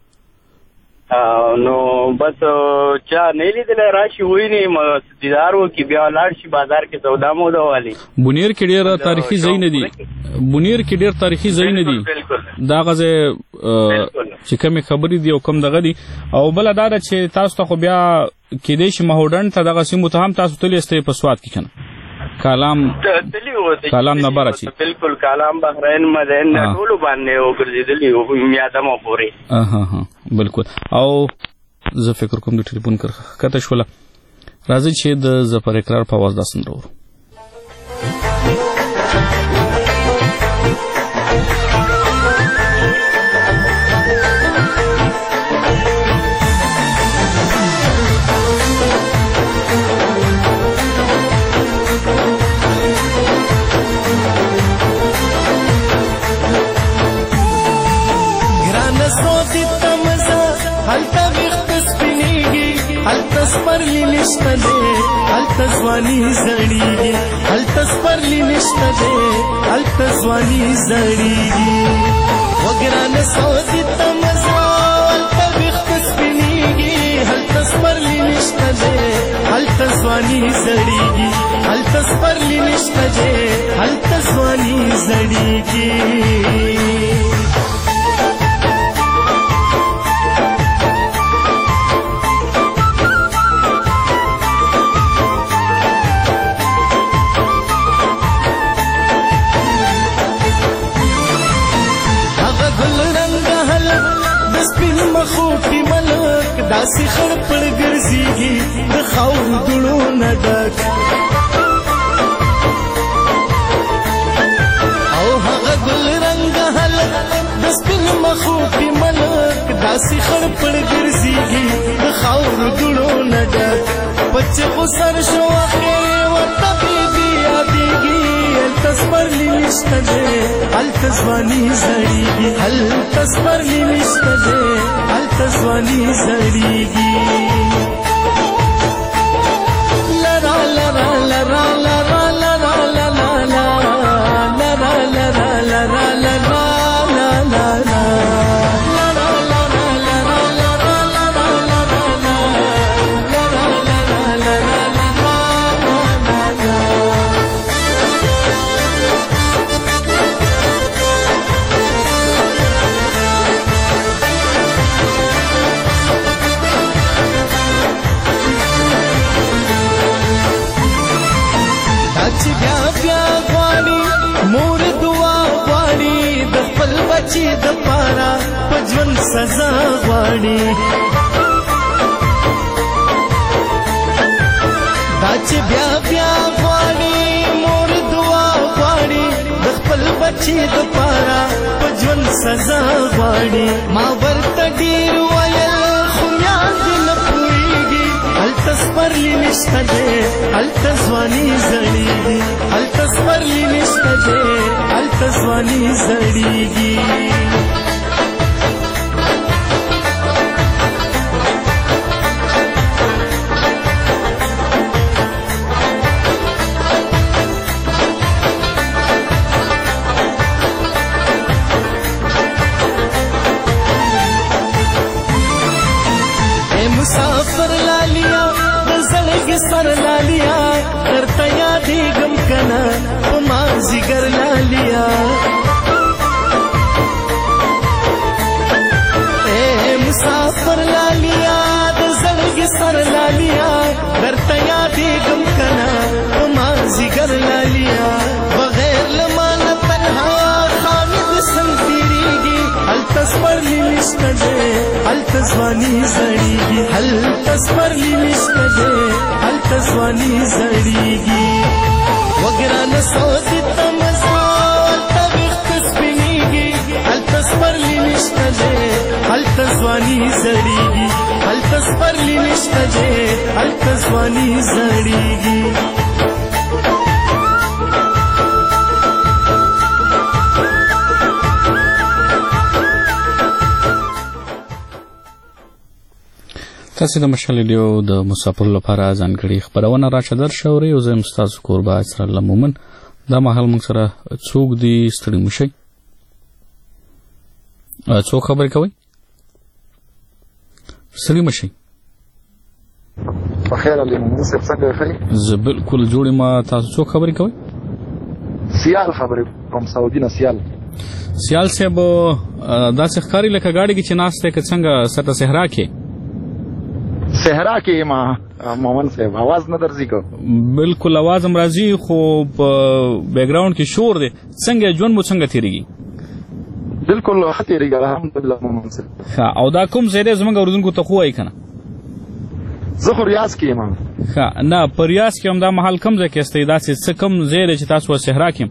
نو بس چا نه لیدلی راشي وویني دیدار وکړي بیا ولاړ شي بازار کې سودا موده والي بونیر کې ډېر تاریخي ځایونه دي بونیر کې ډېر تاریخي ځایونه دي دا هغه ځای چې کومې خبرې دي او کوم دغه دي او بله دا ده چې تاسو ته خو بیا کیدای شي مهوډن ته دغه سیمو ته هم تاسو تللی یاستئ په سوات کې که نه کالام کالام نه بره چې بالکل کالام بحرین مدین ټولو باندې وګرځېدلي وو میادمه پورې بالکل او زه فکر کوم د ټلیفون کښته شوله راځئ چې د ظفر اقرار په اواز دا سندره ورو سپرلی نشته دی هلته ځواني زړیږي هلته سپرلی نشته دی هلته ځواني زړیږي وګرانه سودي ته مزه هلته ویښته سپینېږي هلته سپرلی نشته دی هلته ځواني زړیږي هلته سپرلی نشته دی هلته ځواني زړیږي داسې خړ پړ ګرځېږي د خاورو دوړو نه ډک او هغه ګل رنګه هلک د سپین مخو کې ملک داسې خړ پړ ګرځېږي د خاورو دوړو نه ډک بچه خو سر شو اخر ورته بیبي یادېږي هلته سپرلی نشته دی هلته ځواني زړېږي هلته سپرلی نشته دی هلته ځواني زړېږي لرا لرا لرا لرا لرا لرا لرا لرا لرا لرا دا چې بیا بیا غواړي مور دعا غواړي د خپل بچي د پاره په ژوند سزا غواړي دا چې بیا بیا غواړي مور دعا غواړي د خپل بچي د پاره په ژوند سزا غواړي ما ورته ډېر ویل خو یاد نه پوهېږي هلته سپرلي نشته دی هلته ځواني زړېږي هلته سپرلي نشته دی هلته ځواني زړېږي مسافر لالیا د زړګي سر لالیا درته یادېږم کنه په مازدیګر لالیا اے مسافر لالیا د زړګي سر لالیا درته یادېږم کنه په مازدیګر لالیا بغیر له مانه تنها خامد څنګه تېرېږي هلته سپرلي نشته دی هلته ځواني زړېږي هلته سپرلي نشته دی هلته ځواني زړېږي وګرانه سودې ته مزه هلته ویښته سپینېږي هلته سپرلي نشته دی هلته ځواني زړېږي هلته سپرلي نشته دی هلته ځواني زړېږي تاسو د مشال ریډیو د مسافر لپاره ځانګړي خبرونه راشه درشه او یو زم تاسو قربا اسرار الله مومن دا مهال موږ سره څوک دی ستړي مشي څوک خبرې کوي ستړي مشي په خیر علي موږ څه څنګه ښه زه بالکل جوړې ما تاسو څوک خبرې کوي سیال خبرې کوم سعودي نه سیال سیال صاحب دا څه ښکاری لکه گاډي کې چې ناشته کې څنګه سره صحرا کې صحرا کې ما مومن صاحب आवाज نه درځي کو بالکل आवाज هم راځي خو په بیک گراوند کې شور دی څنګه ژوند مو څنګه تیریږي بالکل خطرېږي الحمدلله مومن صاحب ها او دا کوم ځای دی زموږ اوردونکو ته خو وایي کنه زه خو ریاض کې یم ها نه په ریاض کې هم دا محل کم ځای کې استئ داسې څه کم ځای دی چې تاسو صحرا کې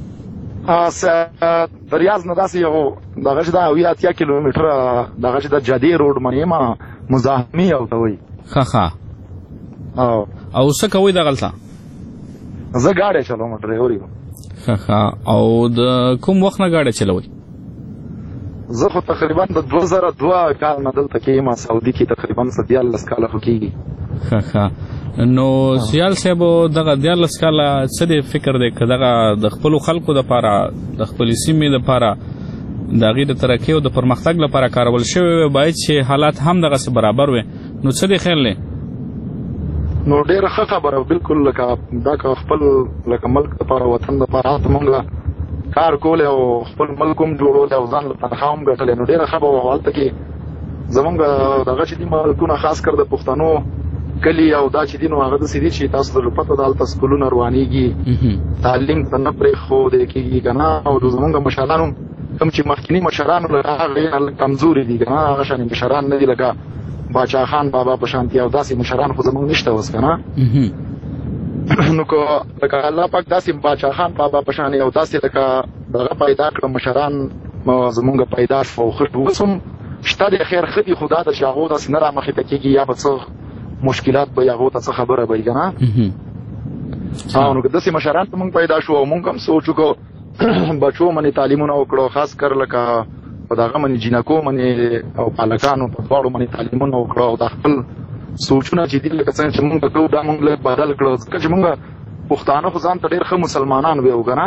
د ریاض نه داسې یو دغه چې دا اویا اتیا کیلومتره دغه چې د جدې روډ باندې ما مزاحمي او ته وایي ښه ښه او او څه کوئ دغلته زه ګاډی چلوم ډرایور یم ښه ښه او د کوم وخت نه ګاډی چلوئ زه خو تقریبا د دوه زره دوه کال نه دلته کې یم سعودي کې تقریبا څه دیارلس کاله خو کېږي ښه ښه نو سیال صاحب دغه دیارلس کاله څه دی فکر دی که دغه د خپلو خلکو دپاره د خپلې سیمې دپاره د هغې د ترقۍ او د پرمختګ لپاره کارول شوی وی باید چې حالات هم دغسې برابر وي نو څه دی خیال دی نو ډېره ښه خبره بالکل لکه دا که خپل لکه ملک دپاره وطن دپاره هلته مونږ کار کولی او خپل ملک هم جوړولی او ځان له تنخوا هم ګټلی نو ډېره ښه به وه هلته کې زمونږ دغه چې دي ملکونه خاص کر د پښتنو کلي او دا چې دي نو هغه داسې دي چې تاسو ته پته ده هلته سکولونه روانېږي تعلیم ته نه پرېښودی کېږي که نه او زمونږ مشران هم کوم چې مخکیني مشران لکه هغه کمزوري دي که نه هغه شانې مشران نه دي لکه باچا خان بابا په شانتي او داسې مشران خو زمونږ نشته اوس که نه نو که لکه الله پاک داسې باچا خان بابا په شانې او داسې لکه دغه پیدا کړه مشران زمونږ پیدا شو او ښه اوس هم شته دی خیر ښه دي خو دا ده چې هغو داسې نه رامخې ته کېږي یا به څه مشکلات به هغو ته څه خبره به وي که نه او نو که داسې مشران ته مونږ پیدا شو او مونږ هم څه وچو بچو منې تعلیمونه وکړو خاص کر لکه په دغه منې جینکو منې او پالکانو په دواړو منې تعلیمونه وکړو او دا خپل سوچونه چې دي لکه څنګه چې مونږ کوو دا مونږ لږ بدل کړو ځکه چې مونږ پښتانه خو ځان ته ډېر ښه مسلمانان ویو که نه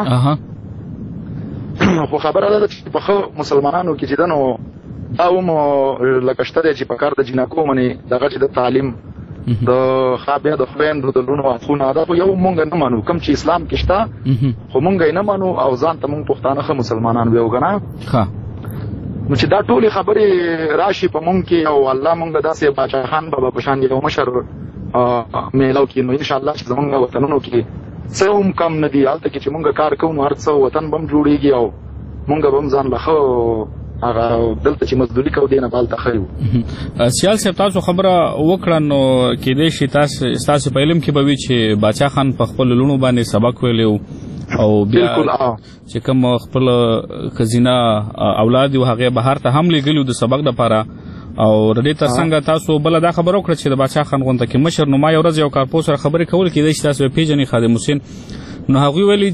خو خبره ده چې په ښه مسلمانانو کې چې ده نو دا هم لکه شته دی چې په کار د جینکو منې دغه چې د تعلیم د خابیا د خویندو د لونو اخونه دا خو یو مونږ نه منو کوم چې اسلام کې شته خو مونږ یې نه منو او ځان ته مونږ پښتانه ښه مسلمانان ویو که نه نو چې دا ټولې خبرې راشي په مونږ کې او الله مونږ داسې باچا خان بابا په شان یو مشر میلاو کې نو انشاءالله چې زمونږ وطنونو کې څه هم کم نه دي هلته کې چې مونږ کار کوو نو هر څه وطن به هم جوړېږي او مونږ به هم ځان له ښه هغه دلته چې مزدوري کوو دې نه به هلته ښه یو. سیال صاحب تاسو خبره وکړه نو کېدای شي تاسو ستاسو په علم کې به وي چې باچا خان په خپلو لوڼو باندې سبق ویلی و او بیا چې کوم خپل ښځینه اولاد و هغې بهر ته هم لېږلي د سبق دپاره او ردې تر څنګه تاسو بله دا خبره وکړه چې د باچا خان غونډه کې مشر نو ما یو ورځ یو کارپوه سره خبرې کول کېدای شي تاسو یې پېژنئ خادم حسین نو هغوی ویلي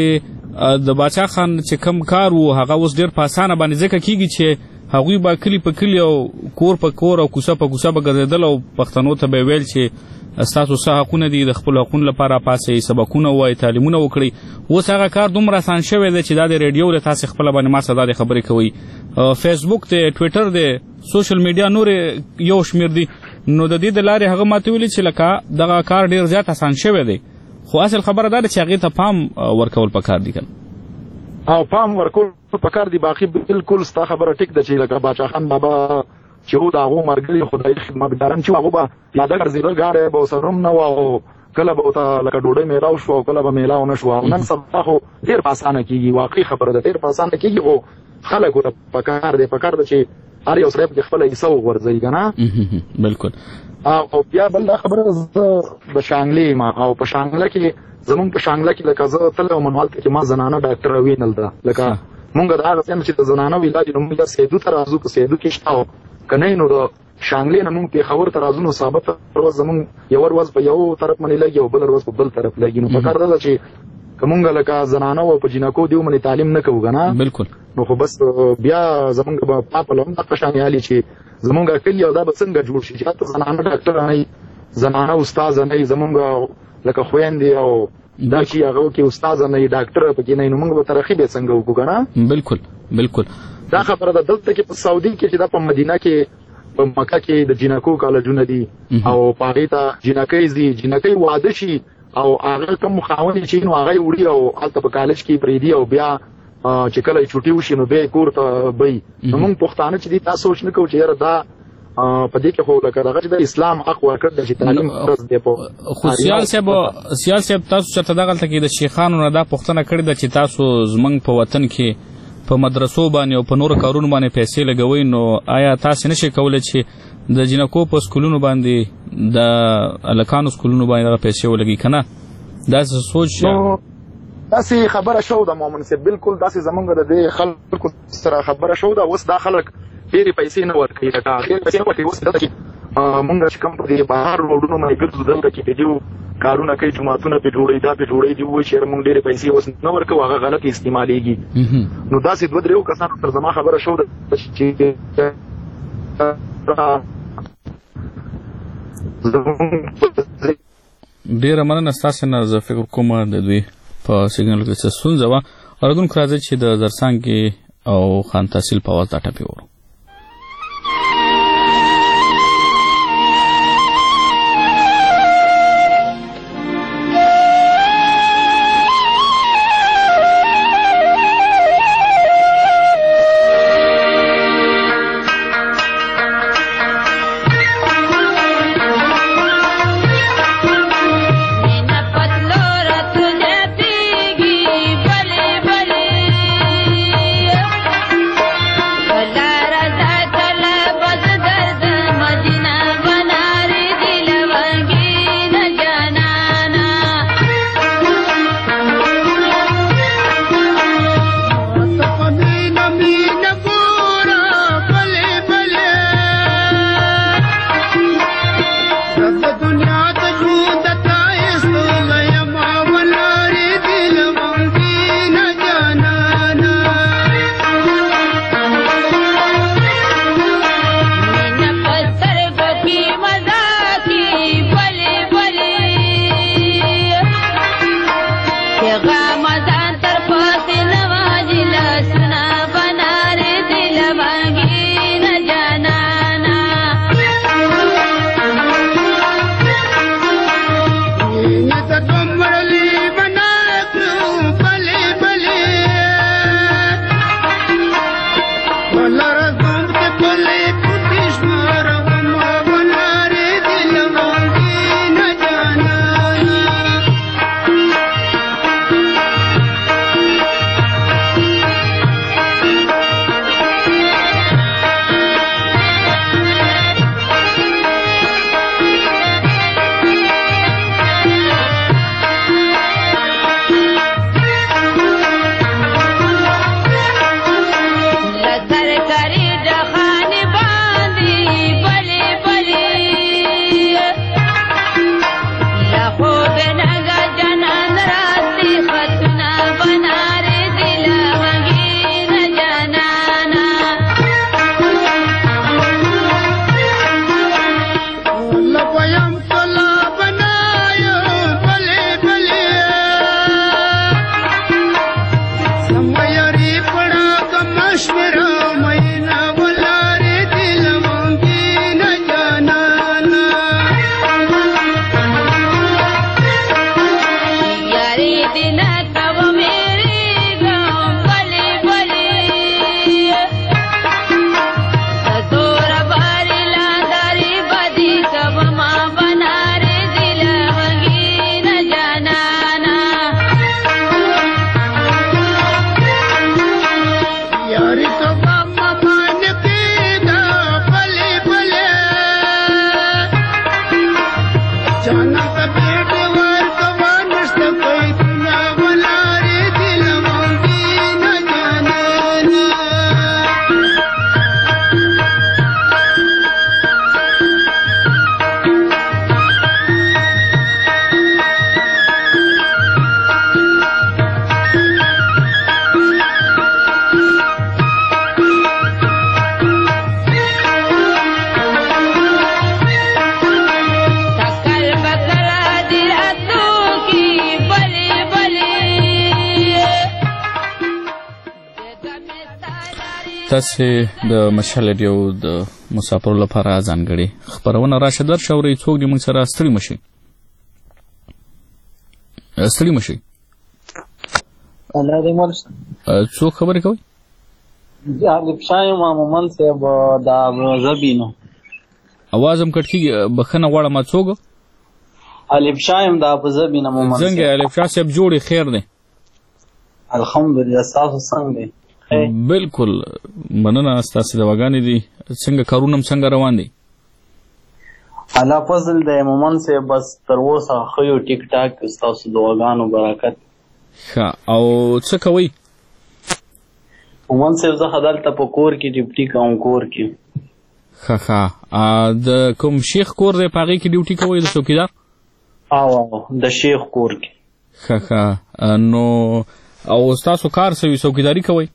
چې د باچا خان چې کم کار و هغه اوس ډېر په اسانه باندې ځکه کېږي چې هغوی به کلي په کلي او کور په کور او کوڅه په کوڅه به ګرځېدل او پښتنو ته به یې ویل چې ستاسو څه حقونه دي د خپلو حقونو لپاره پاسئ سبقونه ووایئ تعلیمونه وکړئ. اوس هغه کار دومره اسان شوی دی چې دا د ریډیو له تاسې خپله باندې ما سره دا د خبرې کوئ فیسبوک دی ټویټر دی سوشل میډیا نورې یو شمېر دي نو د دې د لارې هغه ماته ویلي چې لکه دغه کار ډېر زیات اسان شوی دی خو اصل خبره دا ده چې هغې ته پام ورکول پکار دي که او پام ورکول پکار دي باقي بالکل ستا خبره ټیک ده چې لکه باچا خان بابا چې و د هغو ملګري خدایي خدمتګاران چې هغو به پیاده ګرځېدل ګاډی به ورسره هم نه و او کله به ورته لکه ډوډۍ میلاو شوه او کله به میلاو نه شوه او نن سبا خو ډېر په اسانه کېږي واقعي خبره ده ډېر په اسانه کېږي خو خلکو ته پکار دی پکار ده چې هر یو سړی پکې خپله حصه وغورځوي که نه بلکل او بیا بل دا خبره زه د شانګلې یم او په شانګله کې زمونږ په شانګله کې لکه زه تللی وم نو هلته کې ما زنانه ډاکټره وینل ده لکه مونږ د هغه څه چې د زنانه علاج نو مونږ سیدو ته راځو په سیدو کې شته او که نه نو د شانګلې نه مونږ پېښور ته راځو نو ثابت ورځ زمونږ یو ورځ په یو طرف باندې لګي او بل ورځ په بل طرف لګي نو پکار ده چې که مونږ لکه زنانه و په جینکو دیو باندې تعلیم نه کوو که نه بلکل نو خو بس بیا زمونږ به پاپله هم دغه شان یالي چې زمونږ کلي او دا به څنګه جوړ شي چې هلته زنانه ډاکټره نه وي زنانه استاذه نه وي زمونږ لکه خویندې او دا چې هغه کې استاذه نه وي ډاکټره پکې نه وي نو مونږ به ترقي بیا څنګه وکړو که نه بلکل بلکل دا خبره ده دلته کې په سعودي کې چې دا په مدینه کې په مکه کې د جینکو کالجونه دي او په هغې ته جینکۍ ځي جینکۍ واده شي او هغه کوم خاوند چې نو هغه وړي او هلته په کالج کې پرېږدي او بیا چې کله یې چوټي وشي نو بیا یې کور ته بی نو موږ پښتانه چې دي دا سوچ نه کوو چې یاره دا په دې کې خو لکه دغه چې د اسلام حق ورکړ دی چې تعلیم فرض دی په خو سیال صاحب سیال صاحب تاسو چېرته دغلته کې د شیخانو نه دا پوښتنه کړې ده چې تاسو زموږ په وطن کې په مدرسو باندې او په نورو کارونو باندې پیسې لګوئ نو آیا تاسې نه شئ کولی چې د جینکو په سکولونو باندې د هلکانو سکولونو باندې دغه پیسې ولګي که نه داسې سوچ داسې خبره شو ده مومن صاحب بالکل داسې زمونږ د دې خلکو سره خبره شو ده اوس دا خلک ډېرې پیسې نه ورکوي لکه ډېرې پیسې نه ورکوي اوس دلته کې مونږ چې کوم په دې بهر روډونو باندې ګرځو دلته کې په دې کارونه کوي جوماتونه پې جوړوي دا پې جوړوي دي ووایي چې یاره مونږ ډېرې پیسې اوس نه ورکوو هغه غلط استعمالېږي نو داسې دوه درېو کسانو سره زما خبره شو ده چې ډېره مننه ستاسې نه زه فکر کوم د دوی په سیګنل کې څه ستونزه وه اورېدونکو راځئ چې د زرڅانګې او خان تحصیل په اواز دا ټپې وورو Lara تاسو د مشال ریډیو د مسافر لپاره ځانګړي خبرونه راشه در شوري څوک د موږ سره ستړي مشي ستړي مشي الله دې مل څوک خبرې کوي یا لپشای ما مومن صاحب دا زبینو आवाज هم کټکی بخنه غواړم ما څوک الف شایم دا په زبینه مومن څنګه الف شاه صاحب جوړي خیر دی الحمدلله تاسو څنګه دی بالکل مننه تاسو د وګانې دي څنګه کارونه څنګه روان دي الله فضل د مومن سے بس تر اوسه خو یو ټیک ټاک تاسو د وګانو برکت ښه او څه کوي مومن سے زه خدالته په کور کې ډیوټي کوم کور کې ښه ښه د کوم شیخ کور دی پاغي کې ډیوټي کوي د څوکیدار او د شیخ کور کې ښه ښه نو او تاسو کار سوي څوکیداری کوي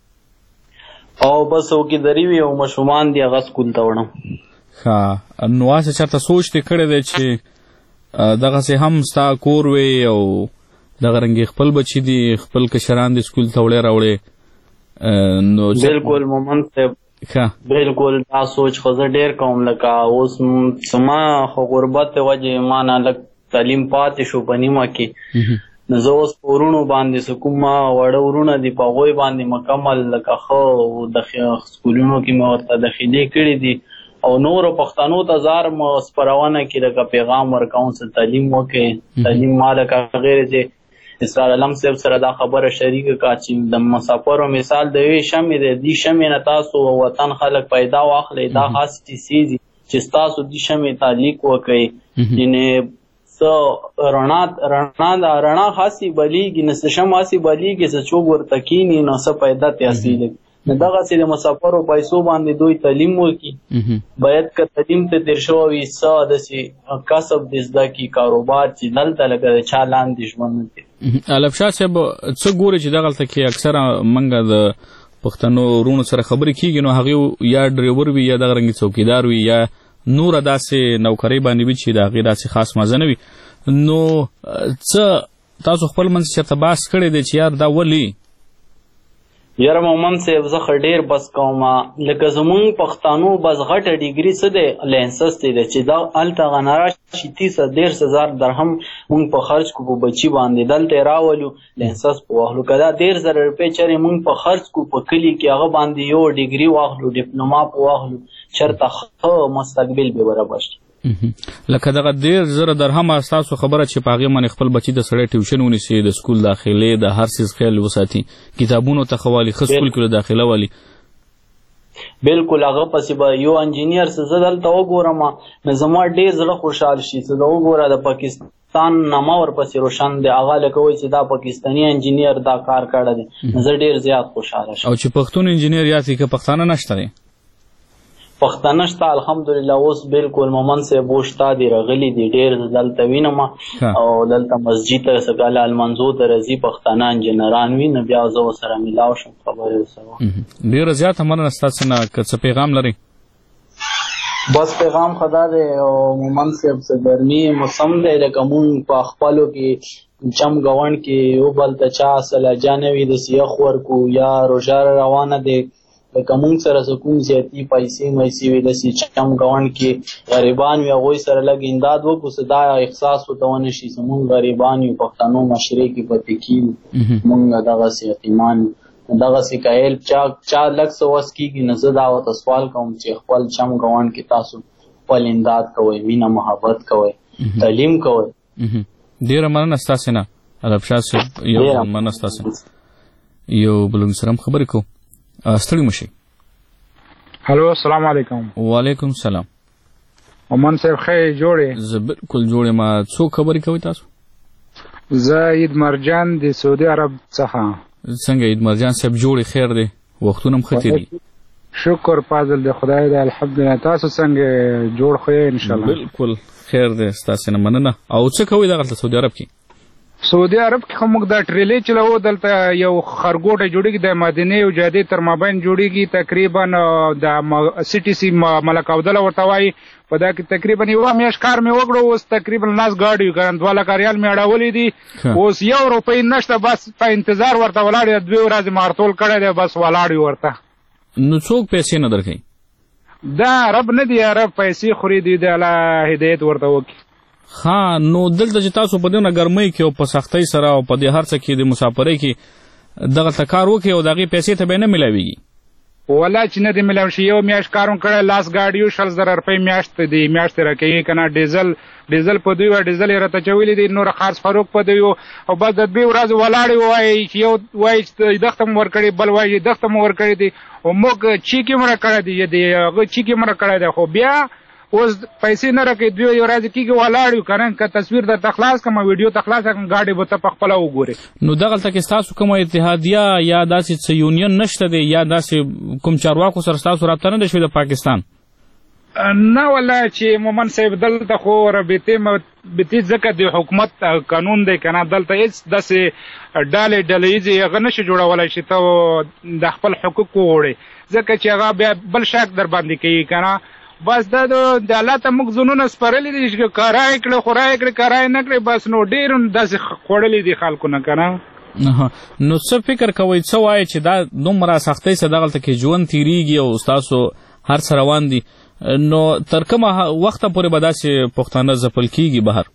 او بس څوکیداری وي او مشومان دی هغه سکول ته وړم ښه نو واسه چېرته سوچ دې کړی دی چې دغسې هم ستا کور وي او دغه رنګې خپل بچي دي خپل کشران دي سکول ته وړې راوړې نو بالکل مومن صاحب بالکل دا سوچ خو زه ډېر کوم لکه اوس زما خو غربت وجې ما نه لږ تعلیم پاتې شو په نیمه کې نو زه اوس په ورونو باندې څه کوم وړه ورونه دي په هغوی باندې مکمل لکه ښه د سکولونو کې مې ورته دخیلې کړي دي او نورو پښتنو ته زار م سپرونه کې لکه پیغام ورکوم څه تعلیم وکړي تعلیم ما لکه غیر چې اسرار علم صاحب سره دا خبره شریکه کا چې د مسافرو مثال د یوې شمې دی دې شمې نه تاسو وطن خلک پیدا واخلئ دا خاصې څیز چې ستاسو دې شمې تعلیق وکړئ یعنې څه رڼا رڼا دا رڼا خاصي بلیږي نه څه شم خاصي بلیږي څه څوک ورته کیني نو څه پیدا تحصیل نو دغسې د مسافرو پیسو باندې دوی تعلیم وکړي باید که تعلیم ته تېر شوی وي څه داسې کسب دې زده کړي کاروبار چې دلته لکه د چا لاندې ژوند نه کوي الف شاه صاحب څه ګوري چې دغلته کې اکثره موږ د پښتنو وروڼو سره خبرې کېږي نو هغې یا ډریور وي یا دغه رنګې څوکیدار وي یا نوره داسې نوکرۍ باندې وي چې د هغې داسې خاص مزه نه وي نو څه تاسو خپل منځ چېرته بحث کړی دی چې یار دا ولې یاره مومن صاحب زه ښه ډېر بس کوم لکه زمونږ پښتانو بس غټه ډیګري څه دی لینسس دی چې دا هلته هغه نه راشي تیس دېرس هزار درهم مونږ په خرج کو په بچي باندې دلته یې راولو لینسس په واخلو که دا ډېر زره روپۍ چرې مونږ په خرج کو په کلي کې هغه باندې یو ډیګري واخلو ډیپلوما په واخلو چېرته ښه مستقبل به برابر شي لکه دغه ډېر زره درهمه ستاسو خبره چې په هغې باندې خپل بچي د سړی ټیوشن ونیسي د سکول داخلې د هر څیز خیال وساتي کتابونو ته ښه والي ښه سکول کې له داخله والي بالکل هغه پسې به یو انجینیر څه زه دلته وګورم نو زما ډېر زړه خوشحال شي چې زه وګوره د پاکستان نامه ورپسې روشن دی هغه لکه وایي چې دا پاکستاني انجینیر دا کار کړی دی نو زه ډېر زیات خوشحاله شم او چې پښتون انجینیر یاستئ که پښتانه نشته دی پښتانه شته الحمدلله اوس بالکل مومن صاحب اوس شته دي راغلي دي ډېر دلته وینم او دلته مسجد ته څه کاله المنځو ته راځي پښتانه انجینران وي نو بیا زه ورسره میلاو شم خبرې ورسره ډېره زیاته مننه ستاسو نه که څه پیغام لرئ بس پیغام خدا دی او مومن صاحب څه ګرمي موسم دی لکه مونږ په خپلو کې چم ګاونډ کې یو بل ته چا سلاجا نه وي داسې یخ ورکو یا روژه روانه دی لکه مونږ سره څه کوم زیاتي پیسې میسې وي داسې چم ګاونډ کې غریبان وي هغوی سره لږ امداد وکړو څه دا احساس ورته ونه شي زمونږ غریبان یو پښتنو معاشرې کې پاتې کېږو مونږ دغسې یتیمان یو دغسې که هیلپ چا چا لږ څه وس کېږي نو زه دا ورته سوال کوم چې خپل چم ګاونډ کې تاسو خپل امداد کوئ مینه محبت کوئ تعلیم کوئ ډېره مننه ستاسې نه ادب شاه صاحب یو مننه ستاسې یو بل سره هم خبرې کوو ستړي مشي هلو السلام علیکم وعلیکم السلام ومن صاحب ښه جوړې؟ زه بالکل جوړ یم. څوک خبرې کوئ تاسو؟ زه عید مرجان د سعودي عرب څخه. څنګه عید مرجان صاحب جوړې؟ خیر دی، وختونه هم ښه تېري. شکر فضل د خدای دی الحمدلله. تاسو څنګه جوړ خو یې انشاءالله؟ بالکل خیر دی، ستاسې نه مننه. او څه کوئ دغلته سعودي عرب کې؟ سعودي عرب کې خو موږ دا ټریلې چلوو، دلته یو خرګوټی جوړېږي د مدینې او جادې تر مابین جوړېږي، تقریبا د سټي سي ملک عبدالله ورته وایي. په دا کې تقریبا یوه میاشت کار مې وکړو، اوس تقریبا لاس ګاډي که نه دوه لکه ریال مې اړولي دي، اوس یو روپۍ نشته، بس په انتظار ورته ولاړ دی. دوې ورځې مارتول کړی دی، بس ولاړ وي ورته. نو څوک پیسې نه درکوي؟ دا رب نه دی، رب پیسې خوري، دی د الله هدایت ورته وکړي. ها نو دلته چې تاسو په دې ګرمۍ کې او په سختۍ سره او په دې هر څه کې د مسافرۍ کې دغلته کار وکړي او د هغې پیسې ته به یې نه میلاویږي؟ والله چې نه دی میلاو شي. یو میاشت کار هم کړی، لاس ګاډي شل زره روپۍ میاشت دی میاشتې راکوي که نه. ډیزل ډیزل په دوی وه، ډیزل یې راته چولی دی، نور خرڅ فروغ په دوی و. او بس د دوې ورځې ولاړې ووایي چې یو وایي چې دښته مو ورکړې، بل وایي دښته مو ورکړې دي، او موږ چیک یې مړه کړی دی، د هغه چیک یې مړه کړی دی، خو بیا اوس پیسې نه راکوي. دوی ورځې کېږي ولاړ یو که نه. که تصویر درته خلاص کړم، ویډیو ته خلاص کړم، ګاډي به ته په خپله وګورې. نو دغلته کې ستاسو کومه اتحادیه یا داسې څه یونین نشته دی یا داسې کوم چارواکو سره ستاسو رابطه نه ده شوې د پاکستان؟ نه والله چې مومن صاحب دلته خو رابطې رابطې ځکه د حکومت قانون دی که نه، دلته هېڅ داسې ډلې ډله ییزې هغه نه شي جوړولی چې ته د خپل حقوق وغواړې، ځکه چې هغه بیا بل شک در باندې کوي که نه. بس دا د الله ته موږ ځانونه سپارلي دي چې کاره یې کړه خورا یې کړې کاره یې نه کړې، بس نو ډېر داسې خوړلي دي خلکو نه که نه. نو څه فکر کوئ، څه وایي چې دا دومره سختۍ سره دغلته کې ژوند تېرېږي او ستاسو هر څه روان دي، نو تر کومه وخته پورې به داسې پښتانه ځپل کېږي بهر؟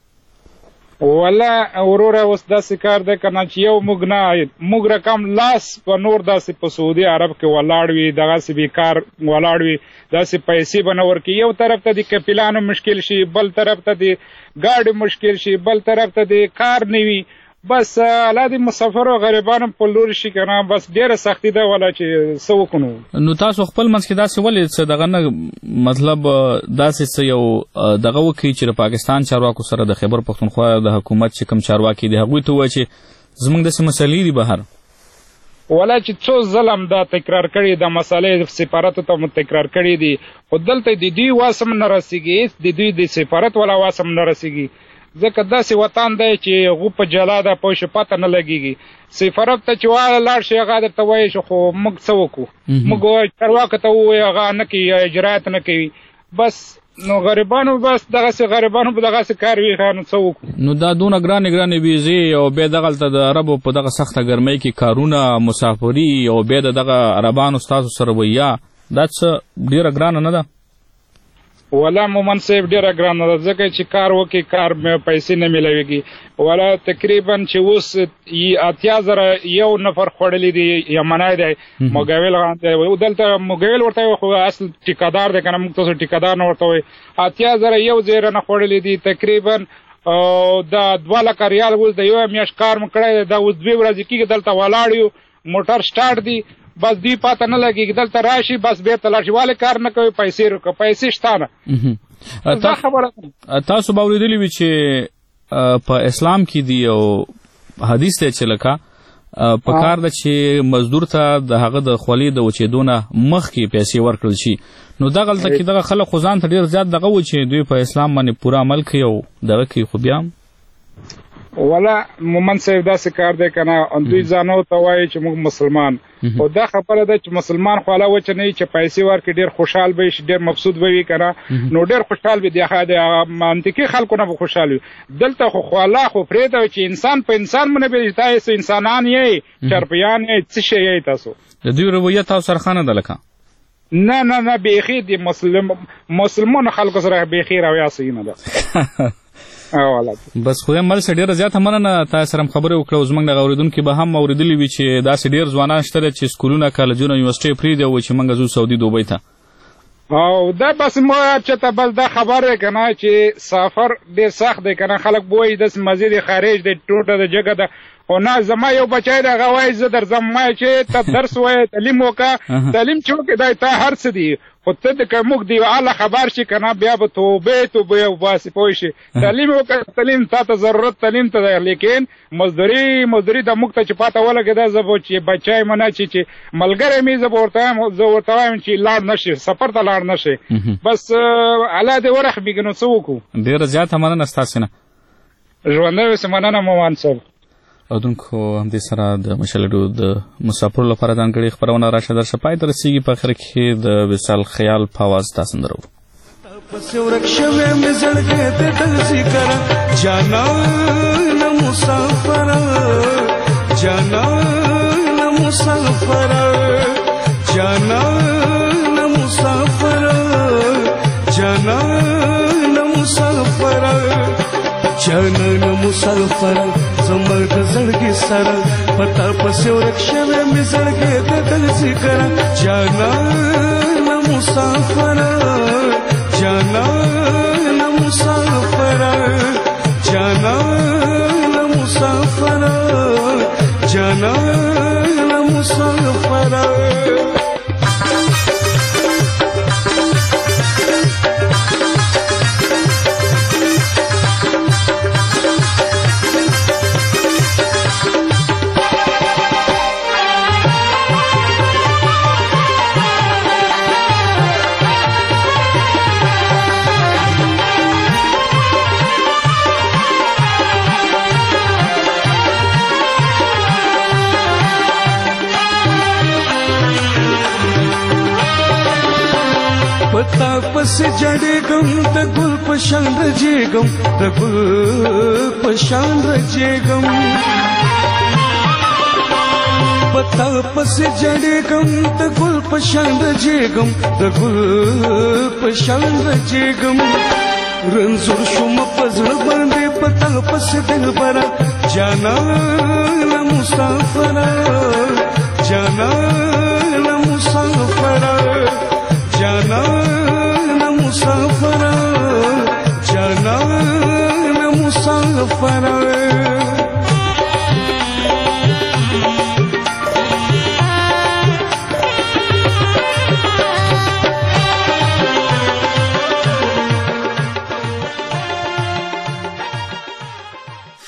والله وروره اوس داسې کار دی که نه چې یو موږ نه موږ رقم لاس په نور داسې په سعودي عرب کې ولاړ وي، دغسې بېکار ولاړ وي، داسې پیسې به نه ورکړي. یو طرف ته د کپیلانو مشکل شي، بل طرف ته د ګاډي مشکل شي، بل طرف ته د کار نه وي. بس الله د مسافرو غریبانو په لور شي که نه، بس ډېره سختي ده والا چې څه وکړو. نو تاسو خپل منځ کې داسې ولې څه دغه نه مطلب داسې څه یو دغه وکړي چې د پاکستان چارواکو سره د خیبر پښتونخوا د حکومت چې کوم چارواکي دي هغوی ته ووایي چې زموږ داسې مسلې دي بهر؟ والا چې څو ظلم دا تکرار کړي، دا مسالې سفارتو ته مو تکرار کړي دي، خو دلته د دوی واس هم نه رسېږي، د دوی د سفارت والا واس هم نه رسېږي، ځکه داسې وطن دی چې هغو په جلا ده پوه شو پته نه لګېږي. سفارت ته چې واله لاړ شي هغه درته وایي چې خو موږ څه وکړو، موږ چارواکو ته ووایو هغه نه کوي، اجرایت نه کوي. بس نو غریبانو بس دغسې غریبانو په دغسې کار وي، نو څه وکړو. نو دا دونه ګرانې ګرانې ویزې او بیا دغلته د عربو په دغه سخته ګرمۍ کې کارونه مسافري او بیا د دغه عربانو ستاسو سره ویا، دا څه ډېره ګرانه نه ده؟ والا مومن صاحب ډېره ګرانه ده، ځکه چې کار وکړي کار پیسې نه میلاویږي. والا تقریبا چې اوس اتیا زره یو نفر خوړلی دی، یمنی دی، مګاویل دی، دلته مګاویل ورته خو اصل ټیکادار دی که نه، موږ تاسو ټیکادار نه ورته وایي. اتیا زره یو زیره نه خوړلی دي، تقریبا دا دوه لکه ریال اوس د یوه میاشت کار مو کړی دی، دا اوس دوې ورځې کېږي دلته ولاړ یو، موټر سټارټ دی، بس دوی پاته نه لګېږي، دلته راشي بس بېرته لاړ شي، ولې کار نه کوي، پیسې ورکوه، پیسې شته نه. تاسو به اورېدلي وي چې په اسلام کې دی او حدیث دی چې لکه په کار ده چې مزدور ته د هغه د خولې د وچېدو نه مخکې پیسې ورکړل شي. نو دغلته کې دغه خلک خو ځان ته ډېر زیات دغه و چې دوی په اسلام باندې پوره عمل کوي او دغه کوي، خو بیا والا مومن صاحب داسې کار دی که نه، دوی ځانو ته وایي چې موږ مسلمان، خو دا خبره ده چې مسلمان خو الله وچه نه وي چې پیسې ورکړي ډېر خوشحال به شي، ډېر مبسوط به وي که نه، نو ډېر خوشحال وي، د منطقي خلکو نه به خوشحال وي. دلته خو خو الله خو پرېږده چې انسان په انسان باندې به تاسو انسانان یې، چرپیان یې، څه شی یې تاسو؟ د دوی رویه تاسو سره ښه نه ده لکه؟ نه نه نه بیخي د مسلمانو خلکو سره بیخي رویه صحیح نه ده. بس خدای مل سره ډېره زیاته مننه، تاسو سره هم خبرې وکړه او زموږ دغه اورېدونکي به هم اورېدلي وي چې داسې ډېر ځوانان شته چې سکولونه، کالجونه، یونیورسټۍ پرېږدي او چې موږ ځو سعودي دوبۍ ته. او دا بس ما چېرته بل دا خبر دی که نه چې سفر ډېر سخت دی که نه، خلک به وایي داسې مزې د خارج دی، ټوټه د جګه ده، او نه زما یو بچی دی هغه وایي زه درځم ما چې ته درس وایې تعلیم وکړه تعلیم چې وکړې دا تا هر څه دي خو ته د که موږ دی اله خبر شي که نه بیا به توبې توبې وباسې پوه شي تعلیم وکړه تعلیم تا ته ضرورت تعلیم ته دی لیکن مزدوري مزدوري د موږ ته چې پاته ولګېده زه به چې بچی مه نه چې چې ملګری مې زه به ورته وایم زه ورته وایم چې لاړ نه شي سفر ته لاړ نه شي بس الله دې ورحمېږي نو څه وکړو ډېره زیاته مننه ستاسې نه ژوندی اوسې مننه موان صاحب اودونکو همدې سره د مشلډو د مسافرو لپاره ځانګړې خپرونه راشه درشه پای ته رسېږي په اخر کې د وصال خیال په اواز دا سندره پسې ورک شوی مې زړګی ته درځي کره جانانه مسافره جانانه مسافره جانانه مسافره جانانه مسافره جانانه مسافره زما د زړګي سره پتا پسې ورک شوی مې زړګی ته درځي کره جانانه مسافره جانانه مسافره جانانه مسافره جانانه مسافره پتا پس جړېږم د ګل په شان رجېږم د ګل په شان رجېږم پتا پس جړېږم د ګل په شان رجېږم د ګل په شان رجېږم رنځور شوم په زړه باندې پتا پس دلبره جانانه مسافره جانانه مسافره جانانه مسافره جانانه مسافره